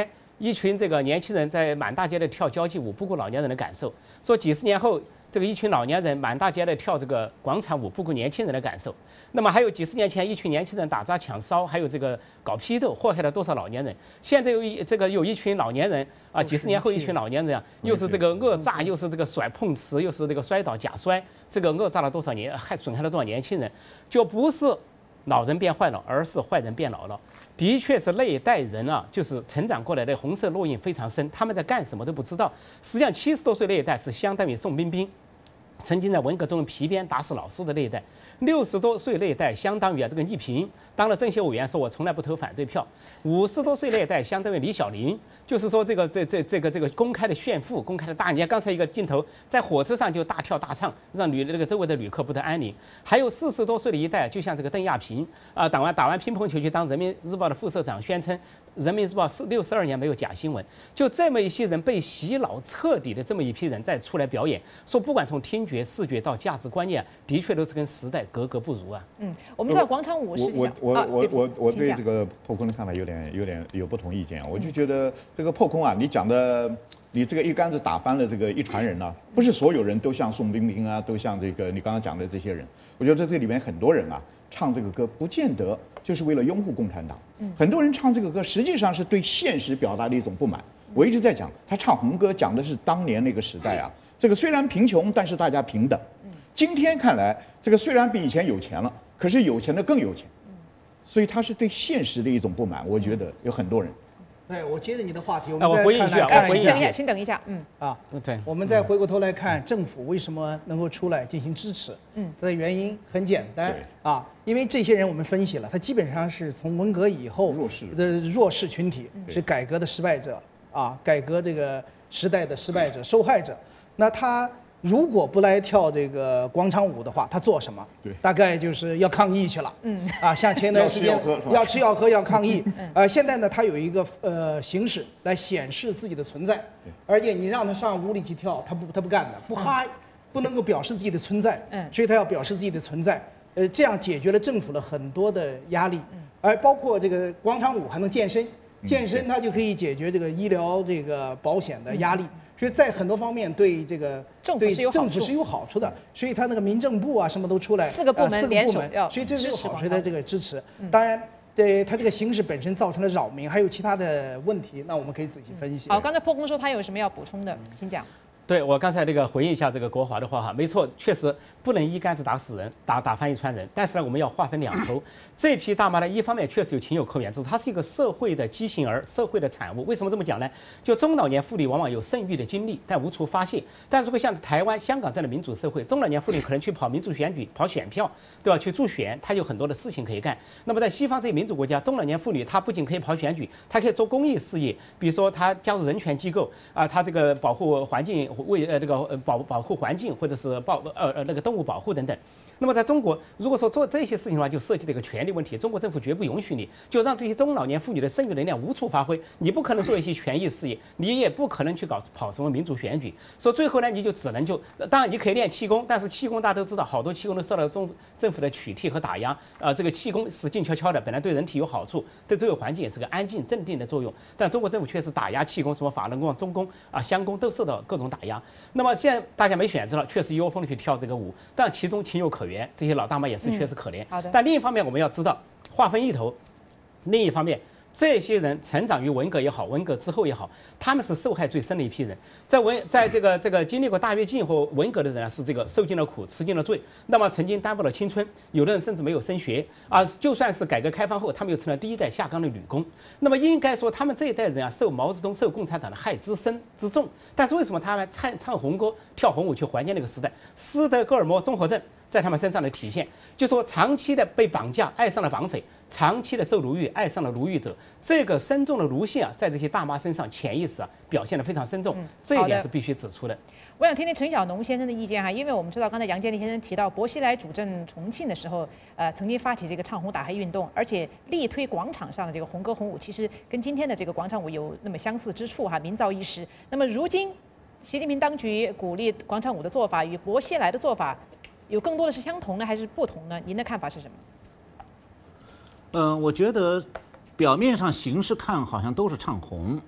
一群这个年轻人在满大街的跳交际舞，不顾老年人的感受。说几十年后，这个一群老年人满大街的跳这个广场舞，不顾年轻人的感受。那么还有几十年前，一群年轻人打砸抢烧，还有这个搞批斗，祸害了多少老年人？现在有一这个有一群老年人啊，几十年后一群老年人啊，又是这个讹诈，又是这个甩碰瓷，又是这个摔倒假摔，这个讹诈了多少年，害损害了多少年轻人？就不是老人变坏了，而是坏人变老了。的确是那一代人啊，就是成长过来的红色烙印非常深，他们在干什么都不知道。实际上七十多岁那一代是相当于宋彬彬曾经在文革中皮鞭打死老师的那一代，六十多岁那一代相当于啊这个倪萍当了政协委员，说我从来不投反对票。五十多岁那一代相当于李小林，就是说这个这这这个这个公开的炫富，公开的大，你看刚才一个镜头，在火车上就大跳大唱，让旅那个周围的旅客不得安宁。还有四十多岁的一代，就像这个邓亚萍啊，打完打完乒乓球去当人民日报的副社长，宣称人民日报是六十二年没有假新闻。就这么一些人被洗脑彻底的这么一批人再出来表演，说不管从听觉、视觉到价值观念，的确都是跟时代格格不入啊。 嗯，我们知道广场舞是我我我我我我对这个个破空的看法有点有点有不同意见，我就觉得这个破空啊，你讲的，你这个一竿子打翻了这个一船人啊，不是所有人都像宋彬彬啊，都像这个你刚刚讲的这些人。我觉得这里面很多人啊，唱这个歌不见得就是为了拥护共产党，很多人唱这个歌实际上是对现实表达的一种不满。我一直在讲，他唱红歌讲的是当年那个时代啊，这个虽然贫穷，但是大家平等。今天看来，这个虽然比以前有钱了，可是有钱的更有钱，所以他是对现实的一种不满。我觉得有很多人。 对，我接着你的话题，我哎我们回应一下再看我回应一下请等一下，请等一下，嗯， 啊， 对， 我们再回过头来看政府为什么能够出来进行支持， 嗯， 它的原因很简单啊，因为这些人我们分析了，他基本上是从文革以后弱势的弱势群体， 对是改革的失败者啊，改革这个时代的失败者、受害者。那他如果不来跳这个广场舞的话，他做什么？ 对， 大概就是要抗议去了。 嗯， 啊，像前段时间要吃要喝是吧要吃要喝要抗议，呃，现在呢，他有一个呃形式来显示自己的存在，而且你让他上屋里去跳，他不他不干的，不嗨，不能够表示自己的存在， 嗯所以他要表示自己的存在，呃，这样解决了政府的很多的压力，而包括这个广场舞还能健身，健身它就可以解决这个医疗这个保险的压力。所以在很多方面对这个政府对是有好处政府是有好处的，所以他那个民政部啊什么都出来， 四个部门呃四个联手部门要所以这是有支持广场舞好处的这个支持。当然，对它这个形式本身造成了扰民，还有其他的问题，那我们可以仔细分析。 好，刚才破空说他有什么要补充的，请讲。 对我刚才那个回应一下这个国华的话哈，没错，确实不能一竿子打死人，打打翻一船人。但是呢，我们要划分两头。这批大妈呢，一方面确实有情有可原之处，它是一个社会的畸形儿，社会的产物。为什么这么讲呢？就中老年妇女往往有生育的经历，但无处发泄。但如果像台湾、香港这样的民主社会，中老年妇女可能去跑民主选举、跑选票，对吧？去助选，她有很多的事情可以干。那么在西方这些民主国家，中老年妇女她不仅可以跑选举，她可以做公益事业，比如说她加入人权机构啊，她这个保护环境。为呃这个呃保保护环境，或者是保呃呃那个动物保护等等。那么在中国，如果说做这些事情的话，就涉及到一个权利问题。中国政府绝不允许你，就让这些中老年妇女的生育能量无处发挥。你不可能做一些权益事业，你也不可能去搞跑什么民主选举。所以最后呢，你就只能就当然你可以练气功，但是气功大家都知道，好多气功都受到中政府的取缔和打压。啊，这个气功是静悄悄的，本来对人体有好处，对周围环境也是个安静镇定的作用。但中国政府确实打压气功，什么法轮功、中功啊、香功都受到各种打压。那么现在大家没选择了，确实一窝蜂的去跳这个舞，但其中情有可原，这些老大妈也是确实可怜。 嗯、好的。 但另一方面，我们要知道划分一头，另一方面，这些人成长于文革也好，文革之后也好，他们是受害最深的一批人。在文在这个这个经历过大跃进或文革的人啊，是这个受尽了苦，吃尽了罪，那么曾经耽误了青春，有的人甚至没有升学啊。就算是改革开放后，他们又成了第一代下岗的女工。那么应该说，他们这一代人啊，受毛泽东、受共产党的害之深之重。但是为什么他们唱唱红歌、跳红舞去怀念那个时代？斯德哥尔摩综合症在他们身上的体现，就说长期的被绑架，爱上了绑匪。长期的受奴役，爱上了奴役者，这个深重的奴性啊，在这些大妈身上潜意识啊表现得非常深重， 嗯、 这一点是必须指出的。 我想听听陈小农先生的意见哈，因为我们知道刚才杨建立先生提到，薄熙来主政重庆的时候，呃，曾经发起这个唱红打黑运动，而且力推广场上的这个红歌红舞，其实跟今天的这个广场舞有那么相似之处哈，名噪一时。那么如今，习近平当局鼓励广场舞的做法与薄熙来的做法，有更多的是相同呢，还是不同呢？您的看法是什么？ 嗯、呃，我觉得表面上形式看好像都是唱红，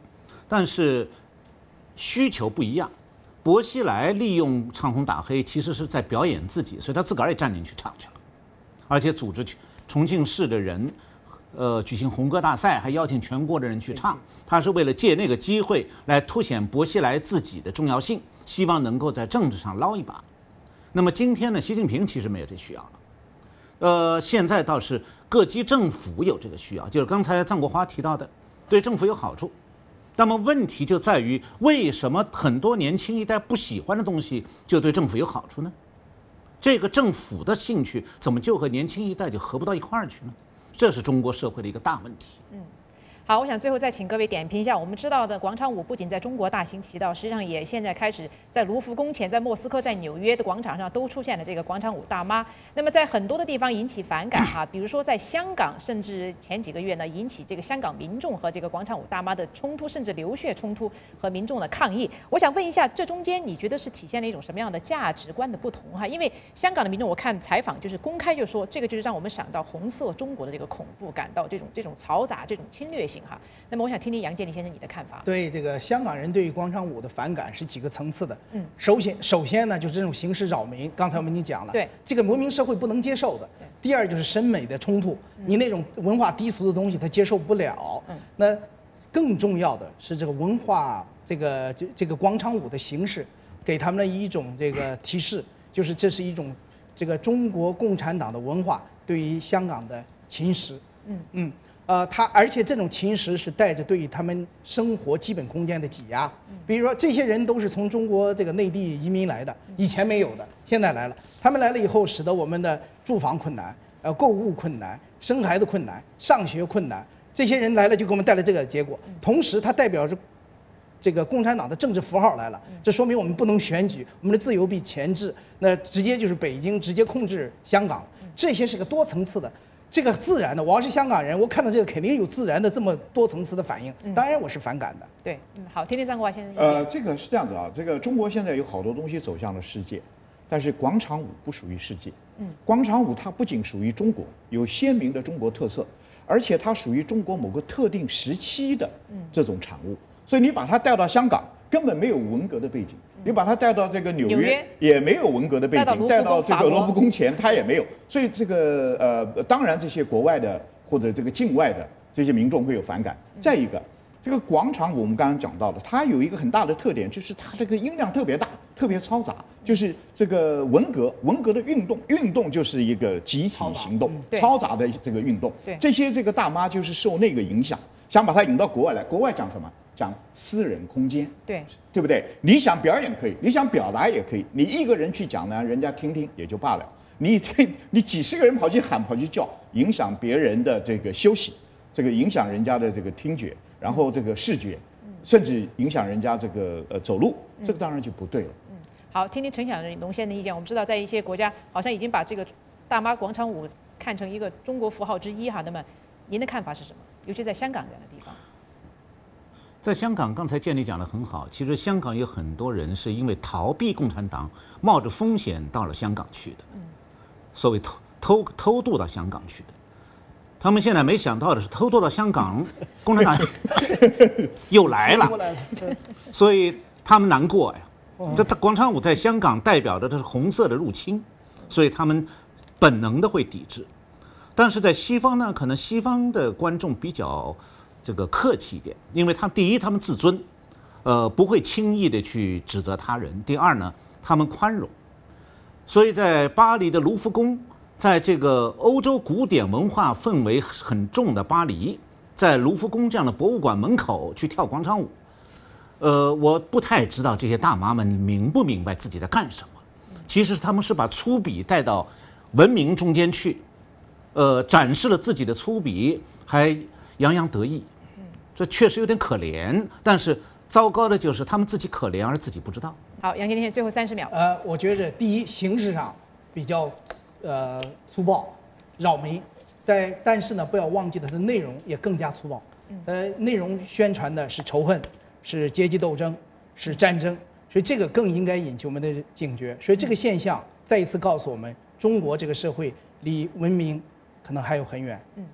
但是需求不一样。薄熙来利用唱红打黑，其实是在表演自己，所以他自个儿也站进去唱去了，而且组织重庆市的人，呃，举行红歌大赛，还邀请全国的人去唱。他是为了借那个机会来凸显薄熙来自己的重要性，希望能够在政治上捞一把。那么今天呢，习近平其实没有这需要了。呃，现在倒是各级政府有这个需要，就是刚才张国华提到的，对政府有好处。那么问题就在于，为什么很多年轻一代不喜欢的东西就对政府有好处呢？这个政府的兴趣怎么就和年轻一代就合不到一块儿去呢？这是中国社会的一个大问题。 嗯。好，我想最后再请各位点评一下。我们知道的广场舞不仅在中国大行其道，实际上也现在开始在卢浮宫前、在莫斯科、在纽约的广场上都出现了这个广场舞大妈。那么在很多的地方引起反感哈，比如说在香港，甚至前几个月呢引起这个香港民众和这个广场舞大妈的冲突，甚至流血冲突和民众的抗议。我想问一下，这中间你觉得是体现了一种什么样的价值观的不同哈？因为香港的民众，我看采访就是公开就说，这个就是让我们想到红色中国的这个恐怖，感到这种这种嘈杂、这种侵略性哈。那么我想听听杨建立先生你的看法。 对这个香港人对于广场舞的反感是几个层次的。 嗯， 首先首先呢就是这种形式扰民，刚才我们已经讲了， 对这个文明社会不能接受的。第二就是审美的冲突，嗯、你那种文化低俗的东西他接受不了。嗯，那更重要的是这个文化这个这这个广场舞的形式，给他们的一种这个提示，就是这是一种这个中国共产党的文化对于香港的侵蚀。嗯嗯。呃，他而且这种侵蚀是带着对于他们生活基本空间的挤压。比如说，这些人都是从中国这个内地移民来的，以前没有的，现在来了。他们来了以后，使得我们的住房困难、呃购物困难、生孩子困难、上学困难。这些人来了就给我们带来这个结果。同时，它代表着这个共产党的政治符号来了，这说明我们不能选举，我们的自由被钳制，那直接就是北京直接控制香港。这些是个多层次的。这个自然的，我要是香港人，我看到这个肯定有自然的这么多层次的反应，当然我是反感的。 对，嗯，好，听听张国华先生。 呃，这个是这样子啊，这个中国现在有好多东西走向了世界，但是广场舞不属于世界。嗯，广场舞它不仅属于中国，有鲜明的中国特色，而且它属于中国某个特定时期的这种产物。所以你把它带到香港，根本没有文革的背景。你把它带到这个纽约， 纽约也没有文革的背景，带到这个罗浮宫前，它也没有。所以这个呃，当然这些国外的或者这个境外的这些民众会有反感。再一个，这个广场舞我们刚刚讲到的，它有一个很大的特点，就是它这个音量特别大，特别嘈杂。就是这个文革，文革的运动，运动就是一个集体行动，嘈杂的这个运动。这些这个大妈就是受那个影响，想把它引到国外来。国外讲什么？讲私人空间， 对对不对？你想表演可以，你想表达也可以，你一个人去讲呢，人家听听也就罢了。你你几十个人跑去喊跑去叫，影响别人的这个休息，这个影响人家的这个听觉，然后这个视觉，甚至影响人家这个呃走路，这个当然就不对了。 嗯，好，听听陈晓龙先生的意见。我们知道，在一些国家好像已经把这个大妈广场舞看成一个中国符号之一哈。那么您的看法是什么？尤其在香港这样的地方。 在香港，刚才建立讲得很好。其实香港有很多人是因为逃避共产党，冒着风险到了香港去的，所谓偷偷偷渡到香港去的。他们现在没想到的是，偷渡到香港，共产党又来了，所以他们难过呀。这广场舞在香港代表着这是红色的入侵，所以他们本能的会抵制。但是在西方呢，可能西方的观众比较这个客气一点，因为他第一他们自尊，呃不会轻易的去指责他人；第二呢，他们宽容。所以在巴黎的卢浮宫，在这个欧洲古典文化氛围很重的巴黎，在卢浮宫这样的博物馆门口去跳广场舞，呃，我不太知道这些大妈们明不明白自己在干什么。其实他们是把粗鄙带到文明中间去，呃，展示了自己的粗鄙，还洋洋得意。这确实有点可怜，但是糟糕的就是他们自己可怜而自己不知道。 好，杨建立，最后三十秒。 呃，我觉着第一，形式上比较呃粗暴、扰民，但但是呢，不要忘记了它的内容也更加粗暴。呃，内容宣传的是仇恨，是阶级斗争，是战争，所以这个更应该引起我们的警觉。所以这个现象再一次告诉我们，中国这个社会离文明可能还有很远。 嗯。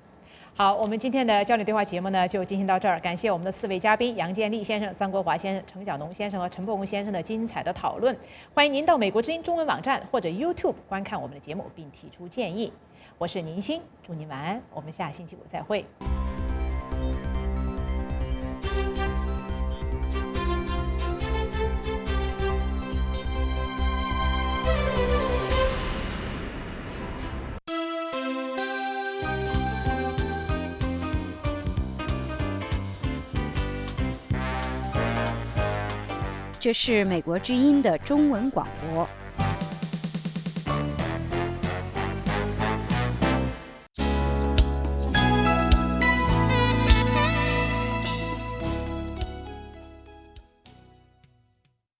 好，我们今天的焦点对话节目呢就进行到这儿，感谢我们的四位嘉宾杨建立先生、张国华先生、程晓农先生和陈伯公先生的精彩的讨论。欢迎您到美国之音中文网站或者 YouTube 观看我们的节目，并提出建议。我是宁欣，祝您晚安，我们下星期五再会。 这是美国之音的中文广播。